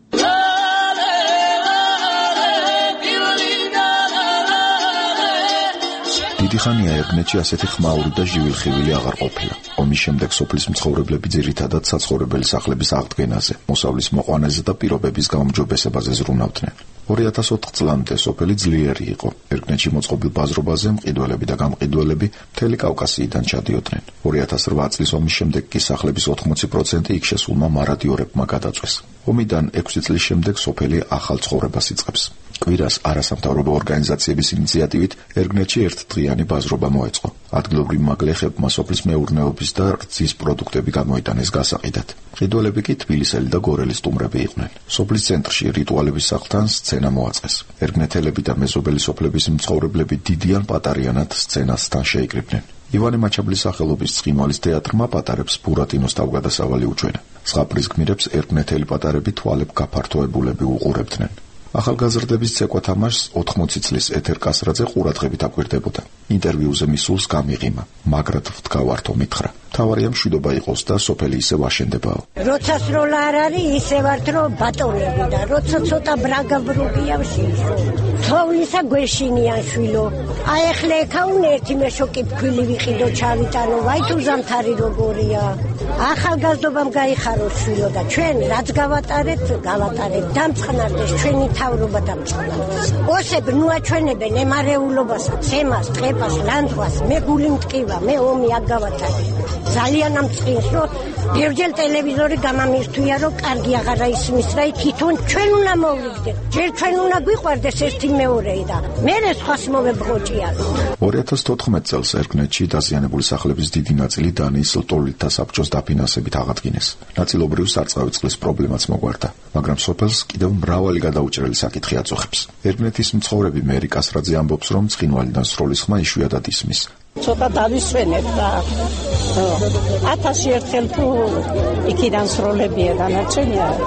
დიდი ხანია ერგნეთში ასეთი ხმაური და ჟივილხივილი აღარ ყოფილა. ომის შემდეგ სოფლის მცხოვრებლები ძირითადად საცხოვრებელი სახლების აღდგენაზე, მოსავლის მოყვანაზე და პირობების გაუმჯობესებაზე ზრუნავდნენ. ორი ათას ოთხ წლამდე სოფელი ძლიერი იყო. ერგნეთში მოწყობილ ბაზრობაზე მყიდველები და გამყიდველები მთელი კავკასიიდან ჩადიოდნენ. ორი ათას რვა წლის ომის შემდეგ კი სახლების ოთხმოცი პროცენტი იქ შესულმა მარადიორებმა გადაწვეს. ომიდან ექვსი წლის შემდეგ სოფელი ახალ ცხოვრებას იწყებს. კვირას არასამთავრობო ორგანიზაციების ინიციატივით ერგნეთში ერთდღიანი ბაზრობა მოეწყო. ადგილობრივმა გლეხებმა სოფლის მეურნეობის და რძის პროდუქტები გამოიტანეს გასაყიდად. მყიდველები კი თბილისელი და გორელი სტუმრები იყვნენ. სოფლის ცენტრში რიტუალების სახლთან სცენა მოაწყეს. ერგნეთელები და მეზობელი სოფლების მცხოვრებლები დიდიან პატარიანად სცენასთან შეიკრიბნენ. ივანე მაჩაბლის სახელობის ცხინვალის თეატრმა პატარებს ბურატინოს თავგადასავალი უჩვენა. ზღაპრის გმირებს ერგნეთელი პატარები თვალებ გაფართოებულები უყურებდნენ. ახალგაზრდების ცეკვა თამაშს ოთხმოცი წლის ეთერ კასრაძე ყურადღებით აკვირდებოდა. ინტერვიუზე მისულს გამიღიმა, მაგრად ვდგავართო მითხრა. თავარია მშვიდობა იყოს და სოფელი ისევ აშენდებაო. როცა სროლა არ არის, ისე ვართ რომ ბატონები და როცა ცოტა ბრაგა ბრუგია ვშიშო. თოვლისა გვეშინიან შვილო. აი ახლა ეკაუნ ერთი მეშოკი ფქვილი ვიყიდო ჩავიტანო, ვაი თუ ზამთარი როგორია. ახალგაზრდობამ გაიხარო შვილო და ჩვენ რაც გავატარეთ, გავატარეთ დამწყნარდეს ჩვენი თავრობა დამწყნარდეს. ოსებ ნუ აჩვენებენ ემარეულობასაც, ემას, ტყეპას, ლანძღვას, მე გული მტკივა, მე ომი აქ გავატარე. ძალიან ამწყინს, რომ ბევრჯერ ტელევიზორი გამამირთვია, რომ კარგი აღარა ისმის რა, თვითონ ჩვენ უნდა მოვლიდეთ. ჯერ ჩვენ უნდა გვიყვარდეს ერთი მეორეი და მერე სხვას მოვებღოჭია. ორი ათას თოთხმეტ წელს ერგნეთში დაზიანებული სახლების დიდი ნაწილი დანიის ლტოლვილთა საბჭოს დაფინანსებით აღადგინეს. ნაწილობრივ სარწყავი წყლის პრობლემაც მოგვარდა, მაგრამ სოფელს კიდევ მრავალი გადაუჭრელი საკითხი აწუხებს. ერგნეთის მცხოვრები მერი კასრაძე ამბობს, რომ ცხინვალიდან სროლის ხმა იშვიათად ისმის. ცოტა დავისვენებ და ათასი ერთხელ თუ იქიდან სროლებია განაჩენია.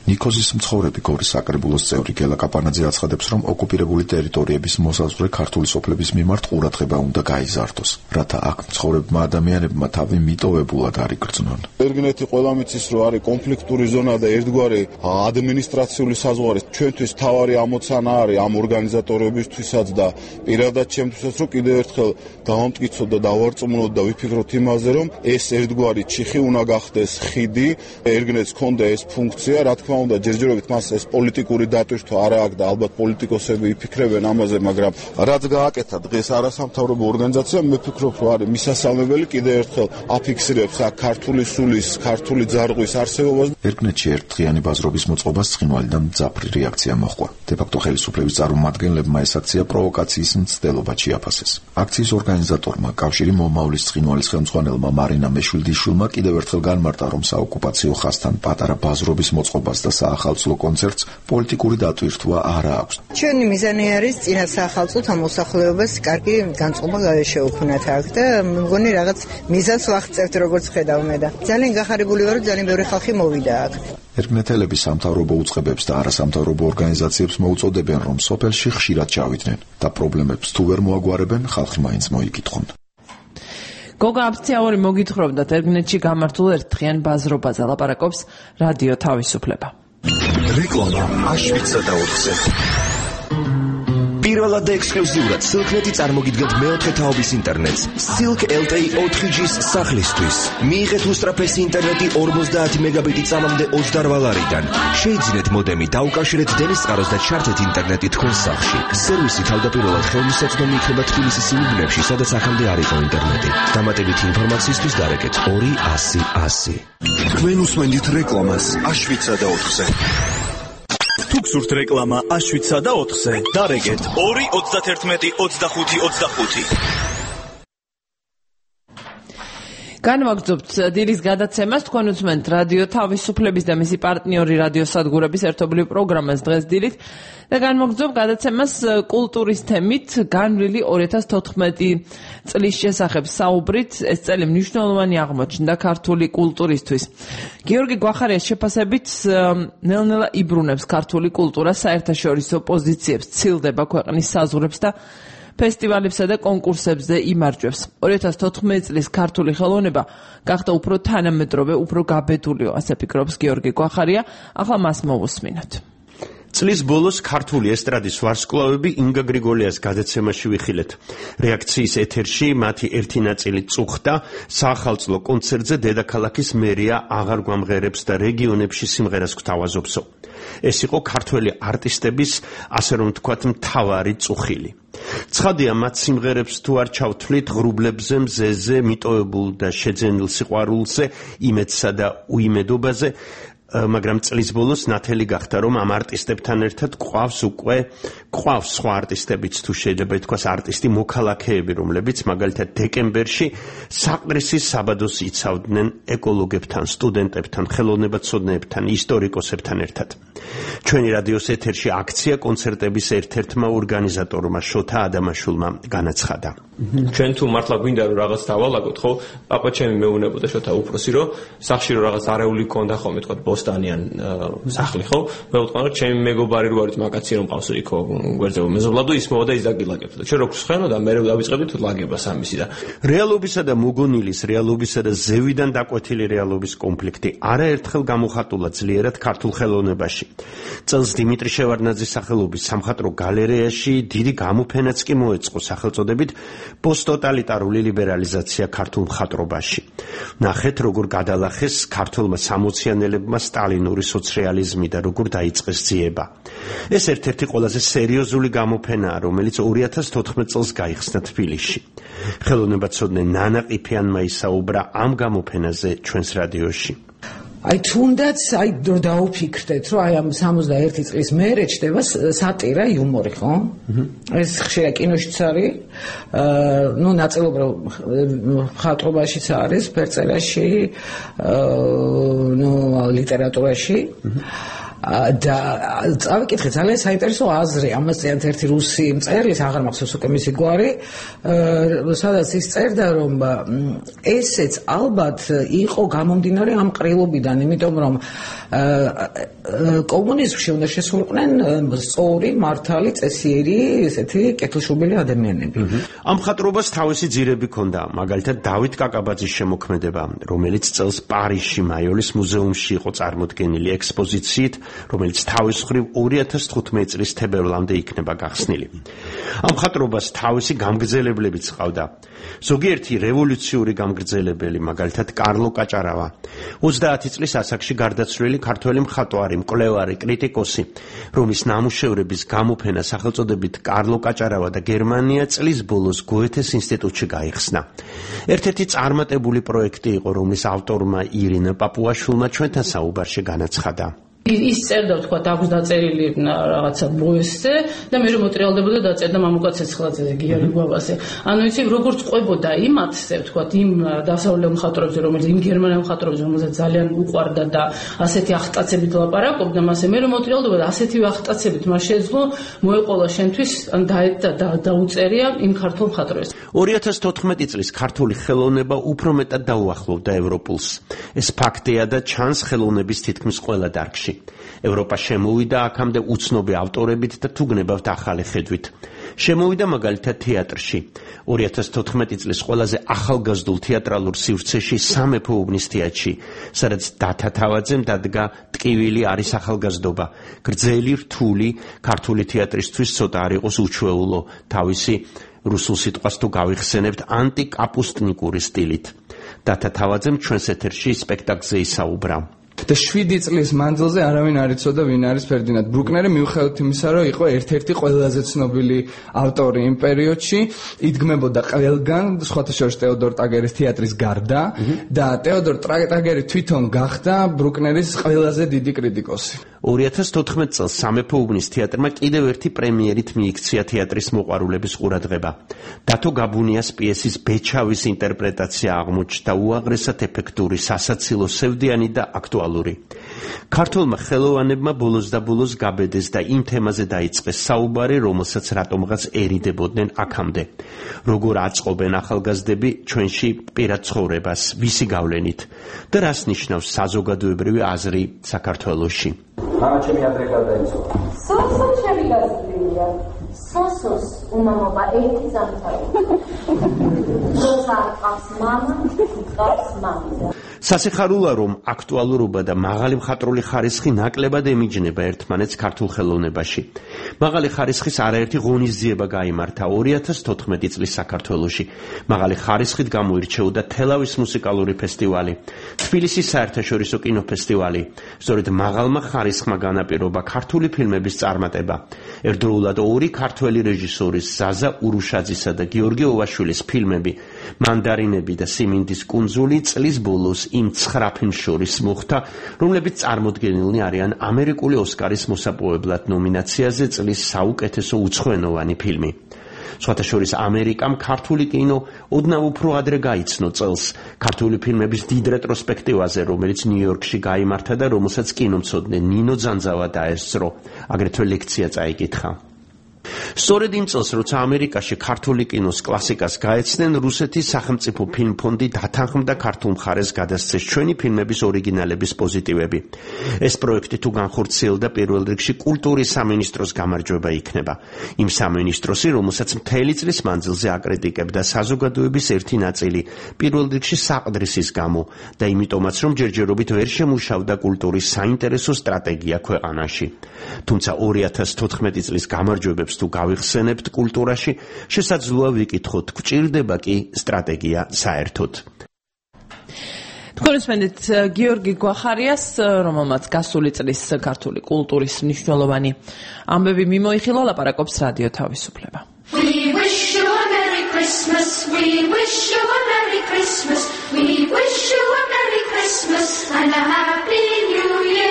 ნიქოზის მცხოვრები გორის საკრებულოს წევრი გელა კაპანაძე აცხადებს, რომ ოკუპირებული ტერიტორიების მოსაზღვრე ქართული სოფლების მიმართ ყურადღება უნდა გაიზარდოს, რათა აქ მცხოვრებმა ადამიანებმა თავი მიტოვებულად არ იგრძნონ. ერგინეთი ყველა მიცის, რომ არის კონფლიქტური ზონა და ერთგვარი ადმინისტრაციული საზღვარი. ჩვენთვის თავარი ამოცანა არის ამ ორგანიზატორებისთვისაც და პირადად ჩემთვისაც, რომ კიდევ ერთხელ დავამტკიცოთ და დავარწმუნოთ და ვიფიქროთ იმაზე, რომ ეს ერთგვარი ჩიხი უნდა გახდეს ხიდი, ერგინეთს ჰქონდა ეს ფუნქცია, რა თქმა უნდა, ჯერჯერობით მას ეს პოლიტიკური დატვირთვა არ აქვს და ალბათ პოლიტიკოსები იფიქრებენ ამაზე, მაგრამ რაც გააკეთა დღეს არასამთავრობო ორგანიზაციამ, მე ვფიქრობ, რომ არის მისასალმებელი კიდევ ერთხელ აფიქსირებს აქ ქართული სულის, ქართული ძარღვის არსებობას. ერგნეთში ერთდღიანი ბაზრობის მოწყობას ცხინვალიდან მძაფრი რეაქცია მოჰყვა. დე-ფაქტო ხელისუფლების წარმომადგენლებმა ეს აქცია პროვოკაციის მცდელობად შეაფასეს. აქციის ორგანიზატორმა კავშირი მომავლის ცხინვალის ხელმძღვანელმა მარინა მეშვილდიშვილმა კიდევ ერთხელ განმარტა, რომ საოკუპაციო ხაზთან პატარა ბაზრობის მოწყობას და საახალწლო კონცერტს პოლიტიკური დატვირთვა არ აქვს. ჩვენი მიზანი არის წინა საახალწლოთა მოსახლეობას კარგი განწყობა შეუქმნათ აქ და მგონი რაღაც მიზანს ვაღწევთ, როგორც ხედავ მე და ძალიან გახარებული ვარ, რომ ძალიან ბევრი ხალხი მოვიდა აქ. ერგნეთელები სამთავრობო უწყებებს და არასამთავრობო ორგანიზაციებს მოუწოდებენ, რომ სოფელში ხშირად ჩავიდნენ და პრობლემებს თუ ვერ მოაგვარებენ, ხალხი მაინც მოიკითხონ. გოგა აფციაური მოგითხრობდათ ერგნეთში გამართულ ერთდღიან ბაზრობაზე, ლაპარაკობს რადიო თავისუფლება. რეკლამა აშვიცა და ოთხზე. პირველად და ექსკლუზიურად Silk.net-ი წარმოგიდგენთ მეოთხე თაობის ინტერნეტს Silk ელ ტე ი ოთხ ჯის სახლისთვის. მიიღეთ უსწრაფესი ინტერნეტი ორმოცდაათი მეგაბიტი წამამდე ოცდაოთხ ლარიდან. შეიძინეთ მოდემი, დაუკავშირეთ დენის წყაროს და ჩართეთ ინტერნეტი თქვენს სახლში. სერვისი თავდაპირველად ხელმისაწვდომი იქნება თბილისის იმ უბნებში, სადაც აქამდე არ იყო ინტერნეტი. დამატებითი ინფორმაციისთვის დარეკეთ ორი ასი ასი. თქვენ უსმენთ რეკლამას აშვიცა და ოთხზე. თუ გსურთ რეკლამა აშვიცა და ოთხზე, დარეკეთ ორი ოცდაათი ოცდახუთი ოცდახუთი. განვაგრძობთ დილის გადაცემას, თქვენ უსმენთ რადიო თავისუფლების და მისი პარტნიორი რადიო სადგურების ერთობლივ პროგრამას დღეს დილით და განვაგრძობ გადაცემას კულტურის თემით, განვლილი ორი ათას თოთხმეტი წლის შესახებ საუბრით. ეს წელი მნიშვნელოვანი აღმოჩნდა ქართული კულტურისთვის. გიორგი გვახარიას შეფასებით ნელ-ნელა იბრუნებს ქართული კულტურა, საერთაშორისო პოზიციებს ცილდება ქვეყნის საზღვრებს და ფესტივალებსა და კონკურსებზე იმარჯვებს. ორი ათას თოთხმეტი წლის ქართული ხელოვნება გახდა უფრო თანამედროვე, უფრო გაბედულიო, ასე ფიქრობს გიორგი გვახარია. ახლა მას მოვუსმინოთ. წლის ბოლოს ქართული ესტრადის ვარსკვლავები ინგა გრიგოლიას გადაცემაში ვიხილეთ. რეაქციის ეთერში მათი ერთი ნაწილი წუხდა საახალწლო კონცერტზე დედაქალაქის მერია აღარ გვამღერებს და რეგიონებში სიმღერას გვთავაზობსო. ეს იყო ქართველი არტისტების, ასე რომ ვთქვათ, მთავარი წუხილი. ცხადია, მათ სიმღერებს თუ არ ჩავთვლით ღრუბლებზე, მზეზე, მიტოვებულ და შეძენილ სიყვარულზე, იმედსა და უიმედობაზე, მაგრამ წლის ბოლოს ნათელი გახდა, რომ ამ არტისტებთან ერთად გვყავს უკვე გვყავს სხვა არტისტებიც, თუ შეიძლება ითქვას არტისტი მოქალაქეები, რომლებიც მაგალითად დეკემბერში საყდრისის საბადოს იცავდნენ ეკოლოგებთან, სტუდენტებთან, ხელოვნებაცოდნეებთან, ისტორიკოსებთან ერთად. ჩვენი რადიოს ეთერში აქცია კონცერტების ერთ-ერთმა ორგანიზატორმა შოთა ადამაშვილმა განაცხადა. ჩვენ თუ მართლა გვინდა რომ რაღაც დავალაგოთ, ხო? პაპა ჩემი მეუბნებოდა შოთა უფროსი, რომ სახში რომ რაღაც არეული კონდა ხოლმე, თქო, ბოსტანიან სახლი, ხო? მე ვთქვა, რომ ჩემი მეგობარი რო არის მაგაცი რომ ყავს იქო გვერდზე მეზობლადო ის მოვა და ის დაგილაგებდა. ჩვენ რო გვსხენო და მე დავიწყებდი თუ ლაგებას ამისი და რეალობისა და მოგონილის, რეალობისა და ზევიდან დაკვეთილი რეალობის კონფლიქტი არაერთხელ გამოხატულა ძლიერად ქართულ ხელოვნებაში. წელს დიმიტრი შევარდნაძის სახელობის სამხატვრო გალერეაში დიდი გამოფენაც კი მოეწყო სახელწოდებით პოსტტოტალიტარული ლიბერალიზაცია ქართულ მხატვრობაში. ნახეთ, როგორ გადალახეს ქართველმა სამოციანელებმა სტალინური სოციალიზმი და როგორ დაიწყეს ძიება. ეს ერთ-ერთი ყველაზე სერიოზული გამოფენაა, რომელიც ორი ათას თოთხმეტ წელს გაიხსნა თბილისში. ხელოვნებაცოდნე ნანა ყიფიანმა ისაუბრა ამ გამოფენაზე ჩვენს რადიოში. აი თუნდაც აი დრო დაუფიქრდეთ, რომ აი ამ სამოცდაერთი წლის მერე ჩდება სატირა, იუმორი, ხო? ეს ხშირად კინოშიც არის, ნუ ნაწილობრივ მხატვრობაშიც არის, ფერწერაში, ნუ ლიტერატურაში. და წავიკითხე ძალიან საინტერესო აზრი ამას წინათ ერთი რუსი მწერლის აღარ მახსოვს უკვე მისი გვარი სადაც ის წერდა რომ ესეც ალბათ იყო გამომდინარე ამ ყრილობიდან იმიტომ რომ კომუნიზმში უნდა შესულიყვნენ სწორი მართალი წესიერი ესეთი კეთილშობილი ადამიანები ამ მხატვრობას თავისი ძირები ჰქონდა მაგალითად დავით კაკაბაძის შემოქმედება რომელიც წელს პარიზში მაიოლის მუზეუმში იყო წარმოდგენილი ექსპოზიციით რომელიც თავის მხრივ ორი ათას თხუთმეტი წლის თებერვლამდე იქნება გახსნილი. ამ მხატვრობას თავისი გამგრძელებლებიც ჰყავდა. ზოგიერთი რევოლუციური გამგრძელებელი, მაგალითად კარლო კაჭარავა, ოცდაათი წლის ასაკში გარდაცვლილი ქართველი მხატვარი, მკვლევარი, კრიტიკოსი, რომლის ნამუშევრების გამოფენა სახელწოდებით კარლო კაჭარავა და გერმანია წლის ბოლოს გოეთეს ინსტიტუტში გაიხსნა. ერთ-ერთი წარმატებული პროექტი იყო, რომლის ავტორმა ირინა პაპუაშვილმა ჩვენთან საუბარში განაცხადა. ის წერდა თქვა აქვს დაწერილი რაღაცა ბოესზე და მე რომ მოტრიალდებოდა დაწერდა მამუკა ცეცხლაძეზე გიორგი გვაბაზე. ანუ იცი როგორც ყვებოდა იმათზე თქვა იმ დასავლელ მხატვრებზე რომელიც იმ გერმანელ მხატვრებზე რომელსაც ძალიან უყვარდა და ასეთი ახტაცებით ლაპარაკობდა მასე მე რომ მოტრიალდებოდა ასეთივე ახტაცებით მას შეეძლო მოეყოლა შენთვის ან და დაუწერია იმ ქართულ მხატვრებს. ორი ათას თოთხმეტი წლის ქართული ხელოვნება უფრო მეტად დაუახლოვდა ევროპულს. ეს ფაქტია და ჩანს ხელოვნების თითქმის ყველა დარგში. ევროპა შემოვიდა აქამდე უცნობი ავტორებით და თუ გნებავთ ახალი ხედვით. შემოვიდა მაგალითად თეატრში. ორი ათას თოთხმეტი წლის ყველაზე ახალგაზრდულ თეატრალურ სივრცეში სამეფო უბნის თეატრში, სადაც დათა თავაძემ დადგა ტკივილი არის ახალგაზრდობა. გრძელი, რთული, ქართული თეატრისთვის ცოტა არ იყოს უჩვეულო, თავისი რუსულ სიტყვას თუ გავიხსენებთ ანტიკაპუსტნიკური სტილით. დათა თავაძემ ჩვენს ეთერში სპექტაკლზე ისაუბრა. და შვიდი წლის მანძილზე არავინ არ იცოდა ვინ არის ფერდინანდ ბრუკნერი მიუხედავად იმისა რომ იყო ერთ-ერთი ყველაზე ცნობილი ავტორი იმ პერიოდში იდგმებოდა ყველგან სხვათა შორის ტეოდორ ტაგერის თეატრის გარდა და ტეოდორ ტაგერი თვითონ გახდა ბრუკნერის ყველაზე დიდი კრიტიკოსი. ორი ათას თოთხმეტი წელს სამეფო უბნის თეატრმა კიდევ ერთი პრემიერით მიიქცია თეატრის მოყვარულების ყურადღება. დათო გაბუნიას პიესის ბეჩავის ინტერპრეტაცია აღმოჩნდა უაღრესად ეფექტური, სასაცილო, სევდიანი და აქტუალური. ქართველმა ხელოვანებმა ბოლოს და ბოლოს გაბედეს და იმ თემაზე დაიწყეს საუბარი, რომელსაც რატომღაც ერიდებოდნენ აქამდე. როგორ აწყობენ ახალგაზრდები ჩვენში პირად ცხოვრებას, ვისი გავლენით და რას ნიშნავს საზოგადოებრივი აზრი საქართველოში. მამა ჩემი ადრე გარდაიცვალა. სოსო ჩემი გაზრდილია. სოსოს უმამობა ერთი ზამთარი. როცა ყავს მამა, ყავს მამა. სასიხარულა რომ აქტუალურობა და მაღალი მხატვრული ხარისხი ნაკლებად ემიჯნება ერთმანეთს ქართულ ხელოვნებაში. მაღალი ხარისხის არაერთი ღონისძიება გაიმართა ორი ათას თოთხმეტი წლის საქართველოში. მაღალი ხარისხით გამოირჩეოდა თელავის მუსიკალური ფესტივალი, თბილისის საერთაშორისო კინოფესტივალი. სწორედ მაღალმა ხარისხმა განაპირობა ქართული ფილმების წარმატება. ერთდროულად ორი ქართველი რეჟისორის ზაზა ურუშაძისა და გიორგი ოვაშვილის ფილმები მანდარინები და სიმინდის კუნძული წლის ბოლოს იმ ცხრა ფილმს შორის მოხვდა, რომლებიც წარმოდგენილნი არიან ამერიკული ოსკარის მოსაპოვებლად ნომინაციაზე წლის საუკეთესო უცხოენოვანი ფილმი. სხვათა შორის ამერიკამ ქართული კინო ოდნავ უფრო ადრე გაიცნო წელს ქართული ფილმების დიდ რეტროსპექტივაზე, რომელიც ნიუ-იორკში გაიმართა და რომელსაც კინომცოდნე ნინო ძანძავა დაესწრო, აგრეთვე ლექცია წაიკითხა. სწორედ იმ წელს, როცა ამერიკაში ქართული კინოს კლასიკას გაეცნენ, რუსეთის სახელმწიფო ფილმფონდი დათანხმდა ქართულ მხარეს გადასცეს ჩვენი ფილმების ორიგინალების პოზიტივები. ეს პროექტი თუ განხორციელდა, პირველ რიგში კულტურის სამინისტროს გამარჯვება იქნება. იმ სამინისტროსი, რომელსაც მთელი წლის მანძილზე აკრიტიკებდა საზოგადოების ერთი ნაწილი, პირველ რიგში საყდრისის გამო და იმიტომაც, რომ ჯერჯერობით ვერ შემუშავდა კულტურის საინტერესო სტრატეგია ქვეყანაში. თუმცა ორი ათას თოთხმეტი წლის გამარჯვებებს თუ გავიხსენებთ კულტურაში, შესაძლოა ვიკითხოთ, გვჭირდება კი სტრატეგია საერთოდ. თქვენ უსმენთ გიორგი გვახარიას, რომელმაც გასული წლის ქართული კულტურის მნიშვნელოვანი ამბები მიმოიხილა, ლაპარაკობს რადიო თავისუფლება. We wish you a Merry Christmas, we wish you a Merry Christmas, we wish you a Merry Christmas and a Happy New Year.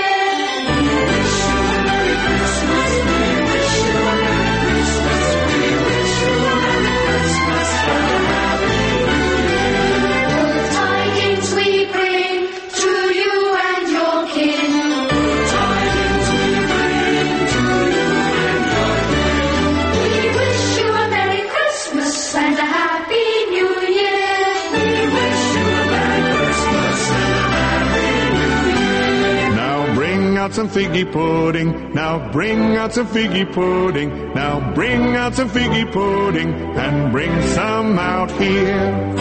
some figgy pudding. Now bring out some figgy pudding. Now bring out some figgy pudding and bring some out here.